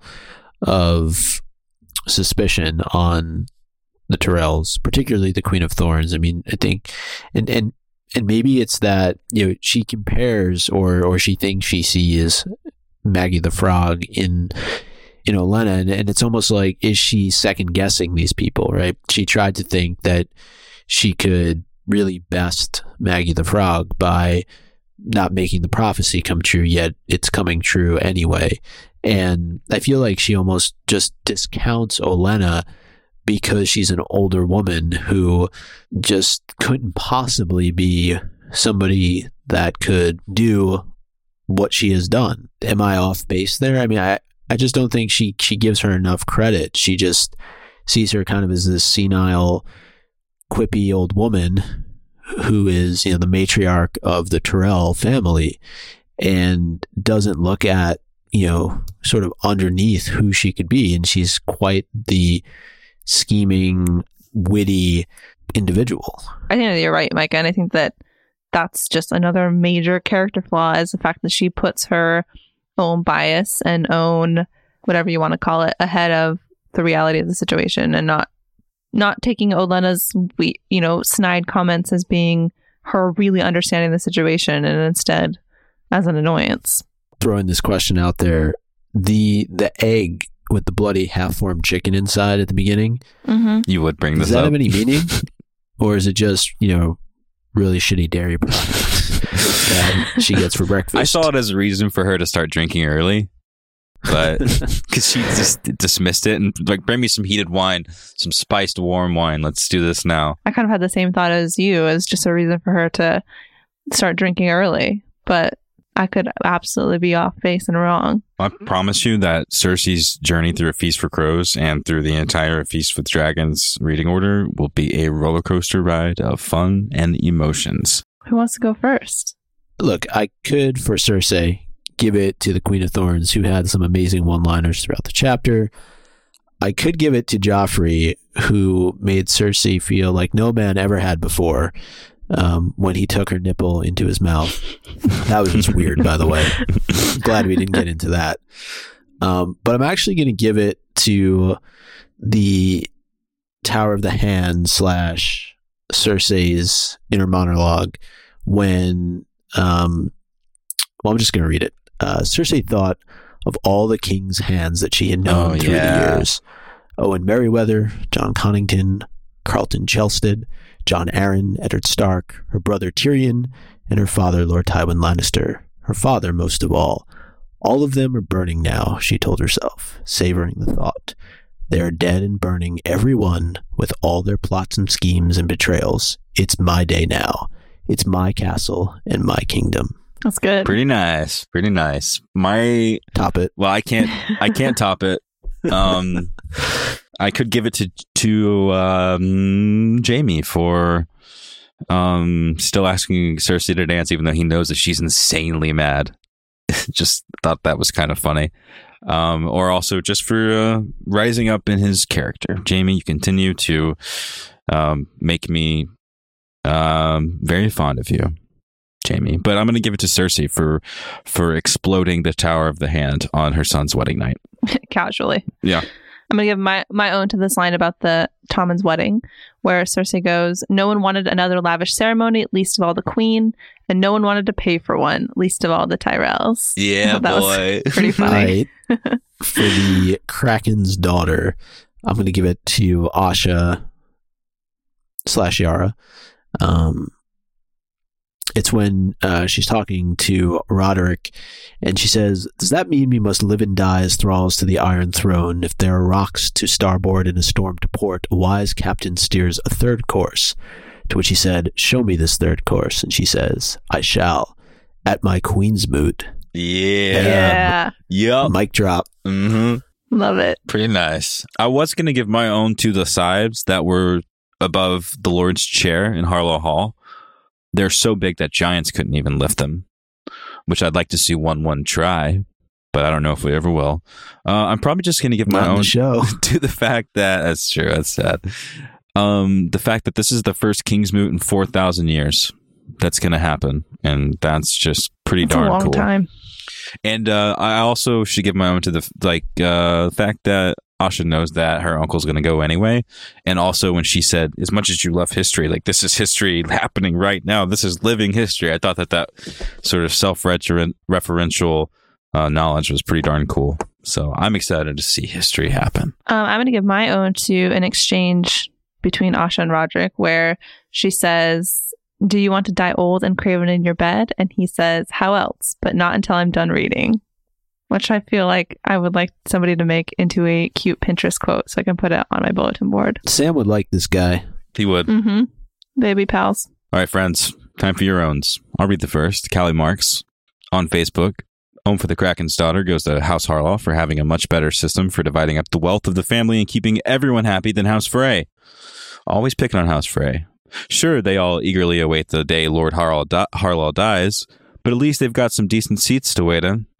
of suspicion on the Tyrells, particularly the Queen of Thorns. I mean, I think, and and and maybe it's that, you know, she compares or or she thinks she sees Maggie the Frog in in Olenna, and, and it's almost like, is she second guessing these people, right? She tried to think that she could really best Maggie the Frog by not making the prophecy come true, yet it's coming true anyway. And I feel like she almost just discounts Olenna because she's an older woman who just couldn't possibly be somebody that could do what she has done. Am I off base there? I mean, I, I just don't think she, she gives her enough credit. She just sees her kind of as this senile, quippy old woman who is, you know, the matriarch of the Tyrell family, and doesn't look at, you know, sort of underneath who she could be. And she's quite the scheming, witty individual. I think that you're right, Micah, and I think that that's just another major character flaw, is the fact that she puts her own bias and own whatever you want to call it ahead of the reality of the situation, and not not taking Olenna's, you know, snide comments as being her really understanding the situation, and instead as an annoyance. Throwing this question out there, the the egg with the bloody half-formed chicken inside at the beginning, mm-hmm. you would bring this does that up? have any meaning? Or is it just, you know, really shitty dairy products that she gets for breakfast? I saw it as a reason for her to start drinking early, but because she just dismissed it and like, bring me some heated wine, some spiced warm wine. Let's do this now. I kind of had the same thought as you, as just a reason for her to start drinking early, but I could absolutely be off base and wrong. I promise you that Cersei's journey through A Feast for Crows and through the entire A Feast with Dragons reading order will be a roller coaster ride of fun and emotions. Who wants to go first? Look, I could, for Cersei, give it to the Queen of Thorns, who had some amazing one-liners throughout the chapter. I could give it to Joffrey, who made Cersei feel like no man ever had before. Um, when he took her nipple into his mouth. That was just weird, by the way. I'm glad we didn't get into that. Um, but I'm actually going to give it to the Tower of the Hand slash Cersei's inner monologue when, um, well, I'm just going to read it. Uh, Cersei thought of all the king's hands that she had known oh, through yeah. the years. Owen Merriweather, John Connington, Carlton Chelstead, Jon Arryn, Eddard Stark, her brother Tyrion, and her father, Lord Tywin Lannister. Her father, most of all. All of them are burning now, she told herself, savoring the thought. They are dead and burning, every one, with all their plots and schemes and betrayals. It's my day now. It's my castle and my kingdom. That's good. Pretty nice. Pretty nice. My Top it. well, I can't. I can't top it. Um, I could give it to to um, Jaime for um, still asking Cersei to dance, even though he knows that she's insanely mad. Just thought that was kind of funny. Um, or also just for uh, rising up in his character. Jaime, you continue to um, make me um, very fond of you, Jaime. But I'm going to give it to Cersei for for exploding the Tower of the Hand on her son's wedding night. Casually. Yeah. I'm going to give my, my own to this line about the Tommen's wedding, where Cersei goes, no one wanted another lavish ceremony, least of all the queen, and no one wanted to pay for one, least of all the Tyrells. Yeah, that boy. Was pretty funny. Right. For the Kraken's daughter, I'm going to give it to Asha slash Yara. Um, it's when uh, she's talking to Roderick, and she says, does that mean we must live and die as thralls to the Iron Throne? If there are rocks to starboard and a storm to port, a wise captain steers a third course. To which he said, show me this third course. And she says, I shall, at my queen's moot. Yeah. Yeah. Yep. Mic drop. Mm-hmm. Love it. Pretty nice. I was going to give my own to the sides that were above the Lord's chair in Harlow Hall. They're so big that giants couldn't even lift them, which I'd like to see one one try, but I don't know if we ever will. Uh, I'm probably just going to give my Not in own the show. to the fact that that's true. That's sad. Um, the fact that this is the first King's Moot in four thousand years that's going to happen, and that's just pretty It's darn a long cool. time. And uh, I also should give my own to the like uh, fact that Asha knows that her uncle's going to go anyway. And also when she said, as much as you love history, like this is history happening right now. This is living history. I thought that that sort of self-referential uh, knowledge was pretty darn cool. So I'm excited to see history happen. Um, I'm going to give my own to an exchange between Asha and Roderick, where she says, do you want to die old and craven in your bed? And he says, how else? But not until I'm done reading. Which I feel like I would like somebody to make into a cute Pinterest quote so I can put it on my bulletin board. Sam would like this guy. He would. Mm-hmm. Baby pals. All right, friends. Time for your owns. I'll read the first. Callie Marks on Facebook. Home for the Kraken's daughter goes to House Harlaw for having a much better system for dividing up the wealth of the family and keeping everyone happy than House Frey. Always picking on House Frey. Sure, they all eagerly await the day Lord Harlaw, di- Harlaw dies, but at least they've got some decent seats to wait in.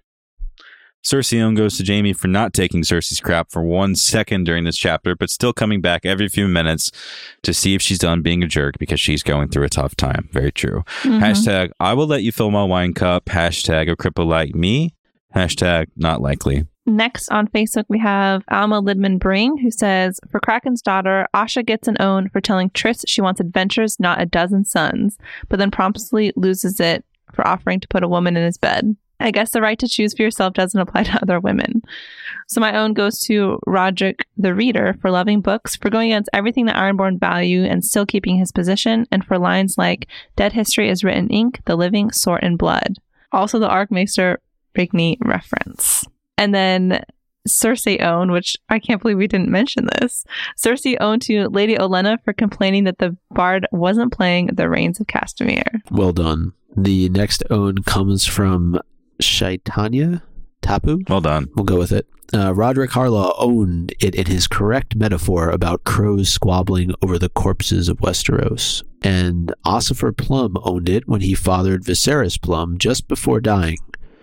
Cersei own goes to Jaime for not taking Cersei's crap for one second during this chapter, but still coming back every few minutes to see if she's done being a jerk because she's going through a tough time. Very true. Mm-hmm. Hashtag, I will let you fill my wine cup. Hashtag, a cripple like me. Hashtag, not likely. Next on Facebook, we have Alma Lidman Bring, who says, for Kraken's daughter, Asha gets an own for telling Triss she wants adventures, not a dozen sons, but then promptly loses it for offering to put a woman in his bed. I guess the right to choose for yourself doesn't apply to other women. So my own goes to Roderick the Reader for loving books, for going against everything the Ironborn value and still keeping his position, and for lines like, dead history is written in ink, the living sort in blood. Also the Arkmaester Rigney reference. And then Cersei own, which I can't believe we didn't mention this. Cersei owned to Lady Olenna for complaining that the bard wasn't playing the Rains of Castamere. Well done. The next own comes from Shaitanya Tapu. Well done. We'll go with it. Uh, Roderick Harlaw owned it in his correct metaphor about crows squabbling over the corpses of Westeros. And Ossifer Plum owned it when he fathered Viserys Plum just before dying.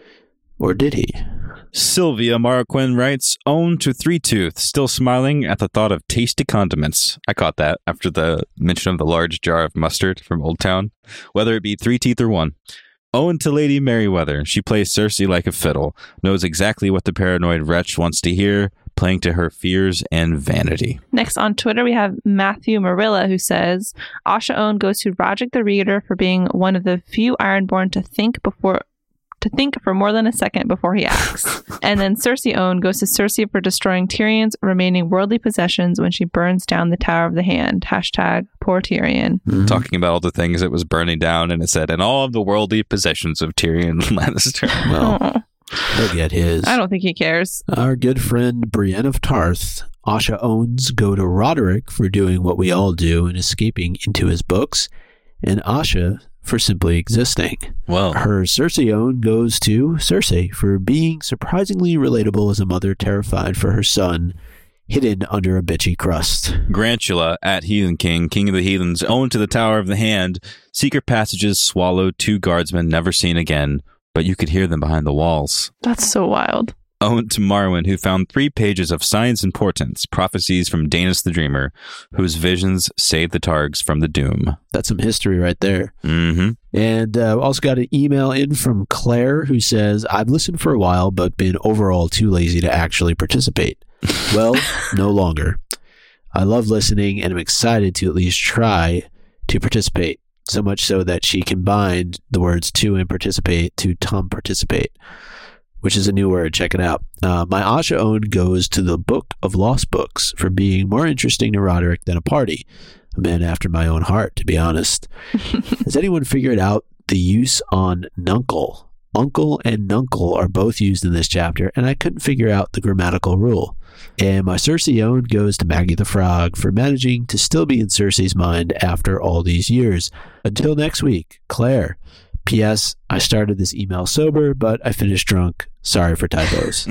Or did he? Sylvia Marquin writes, own to Three Tooth, still smiling at the thought of tasty condiments. I caught that after the mention of the large jar of mustard from Old Town, whether it be Three Teeth or one. Own to Lady Merryweather. She plays Cersei like a fiddle, knows exactly what the paranoid wretch wants to hear, playing to her fears and vanity. Next on Twitter, we have Matthew Marilla, who says, Asha own goes to Roderick the Reader for being one of the few Ironborn to think before to think for more than a second before he acts. And then Cersei own goes to Cersei for destroying Tyrion's remaining worldly possessions when she burns down the Tower of the Hand. Hashtag poor Tyrion. Mm-hmm. Talking about all the things it was burning down, and it said, and all of the worldly possessions of Tyrion Lannister. Well, oh. He'll get his. I don't think he cares. Our good friend Brienne of Tarth, Asha owns go to Roderick for doing what we all do and escaping into his books, and Asha for simply existing. Well, Her Cersei own goes to Cersei for being surprisingly relatable as a mother terrified for her son, hidden under a bitchy crust. Grantula at Heathen King, King of the Heathens, owned to the Tower of the Hand. Secret passages swallowed two guardsmen never seen again, but you could hear them behind the walls. That's so wild. Owned to Marwyn, who found three pages of science and portents, prophecies from Danis the Dreamer, whose visions saved the Targs from the doom. That's some history right there. Mm-hmm. And uh, also got an email in from Claire who says, I've listened for a while, but been overall too lazy to actually participate. Well, no longer. I love listening and I'm excited to at least try to participate. So much so that she combined the words to and participate to Tom participate, which is a new word. Check it out. Uh, my Asha own goes to the Book of Lost Books for being more interesting to Roderick than a party. A man after my own heart, to be honest. Has anyone figured out the use on nuncle? Uncle and nuncle are both used in this chapter, and I couldn't figure out the grammatical rule. And my Cersei own goes to Maggie the Frog for managing to still be in Cersei's mind after all these years. Until next week, Claire. P S. I started this email sober, but I finished drunk. Sorry for typos.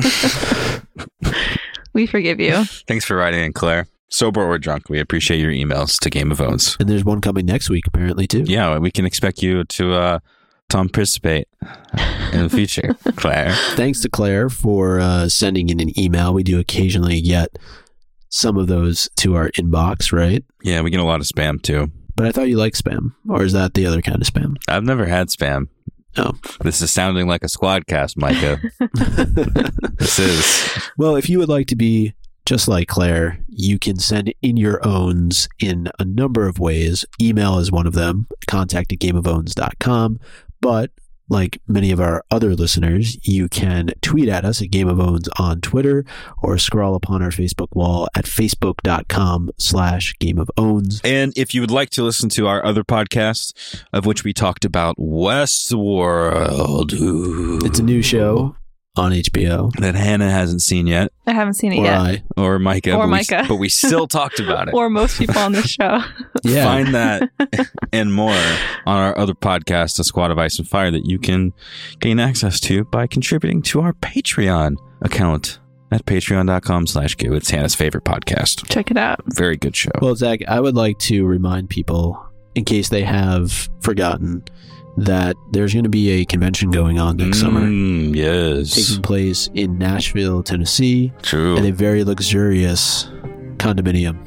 We forgive you. Thanks for writing in, Claire. Sober or drunk, we appreciate your emails to Game of Owns. And there's one coming next week, apparently, too. Yeah, we can expect you to uh, Tom participate in the future, Claire. Thanks to Claire for uh, sending in an email. We do occasionally get some of those to our inbox, right? Yeah, we get a lot of spam, too. But I thought you liked spam. Or is that the other kind of spam? I've never had spam. Oh. This is sounding like a squadcast, Micah. This is. Well, if you would like to be just like Claire, you can send in your owns in a number of ways. Email is one of them, contact at game of owns dot com. But like many of our other listeners, you can tweet at us at Game of Owns on Twitter or scroll upon our Facebook wall at facebook.com slash Game of Owns. And if you would like to listen to our other podcasts, of which we talked about Westworld. Ooh. It's a new show on H B O that Hannah hasn't seen yet. I haven't seen it or yet. I. Or Micah. Or but Micah. We, but we still talked about it. Or most people on this show. Yeah. Find that and more on our other podcast, A Squad of Ice and Fire, that you can gain access to by contributing to our Patreon account at patreon.com slash go. It's Hannah's favorite podcast. Check it out. Very good show. Well, Zach, I would like to remind people, in case they have forgotten, that there's going to be a convention going on next mm, summer. Yes. Taking place in Nashville, Tennessee. True. At a very luxurious condominium.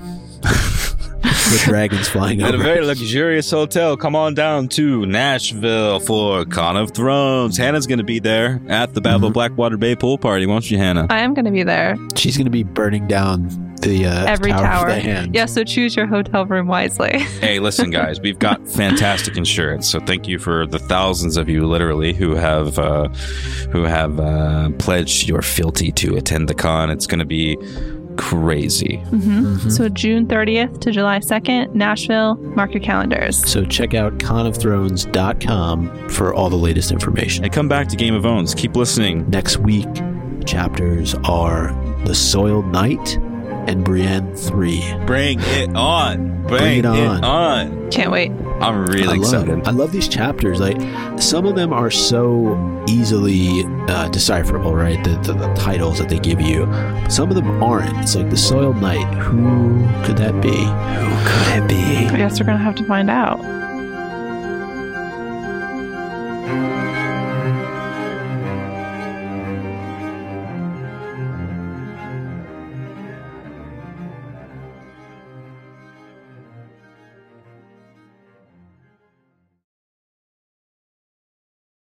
With dragons flying At over. a very luxurious hotel. Come on down to Nashville for Con of Thrones. Hannah's going to be there at the Battle Mm-hmm. of Blackwater Bay pool party, won't you, Hannah? I am going to be there. She's going to be burning down the uh, Every tower, tower. of the hand. Yeah, so choose your hotel room wisely. Hey, listen, guys, we've got fantastic insurance. So thank you for the thousands of you, literally, who have uh, who have uh, pledged your fealty to attend the con. It's going to be crazy. Mm-hmm. Mm-hmm. So June thirtieth to July second, Nashville. Mark your calendars. So check out con of thrones dot com for all the latest information. And come back to Game of Owns. Keep listening. Next week, chapters are The Soiled Knight and Brienne three. Bring it on. Bring, Bring it it on. on. Can't wait. I'm really I love, excited. I love these chapters. Like, some of them are so easily uh, decipherable, right? The, the, the titles that they give you. Some of them aren't. It's like The Soiled Knight. Who could that be? Who could it be? I guess we're going to have to find out.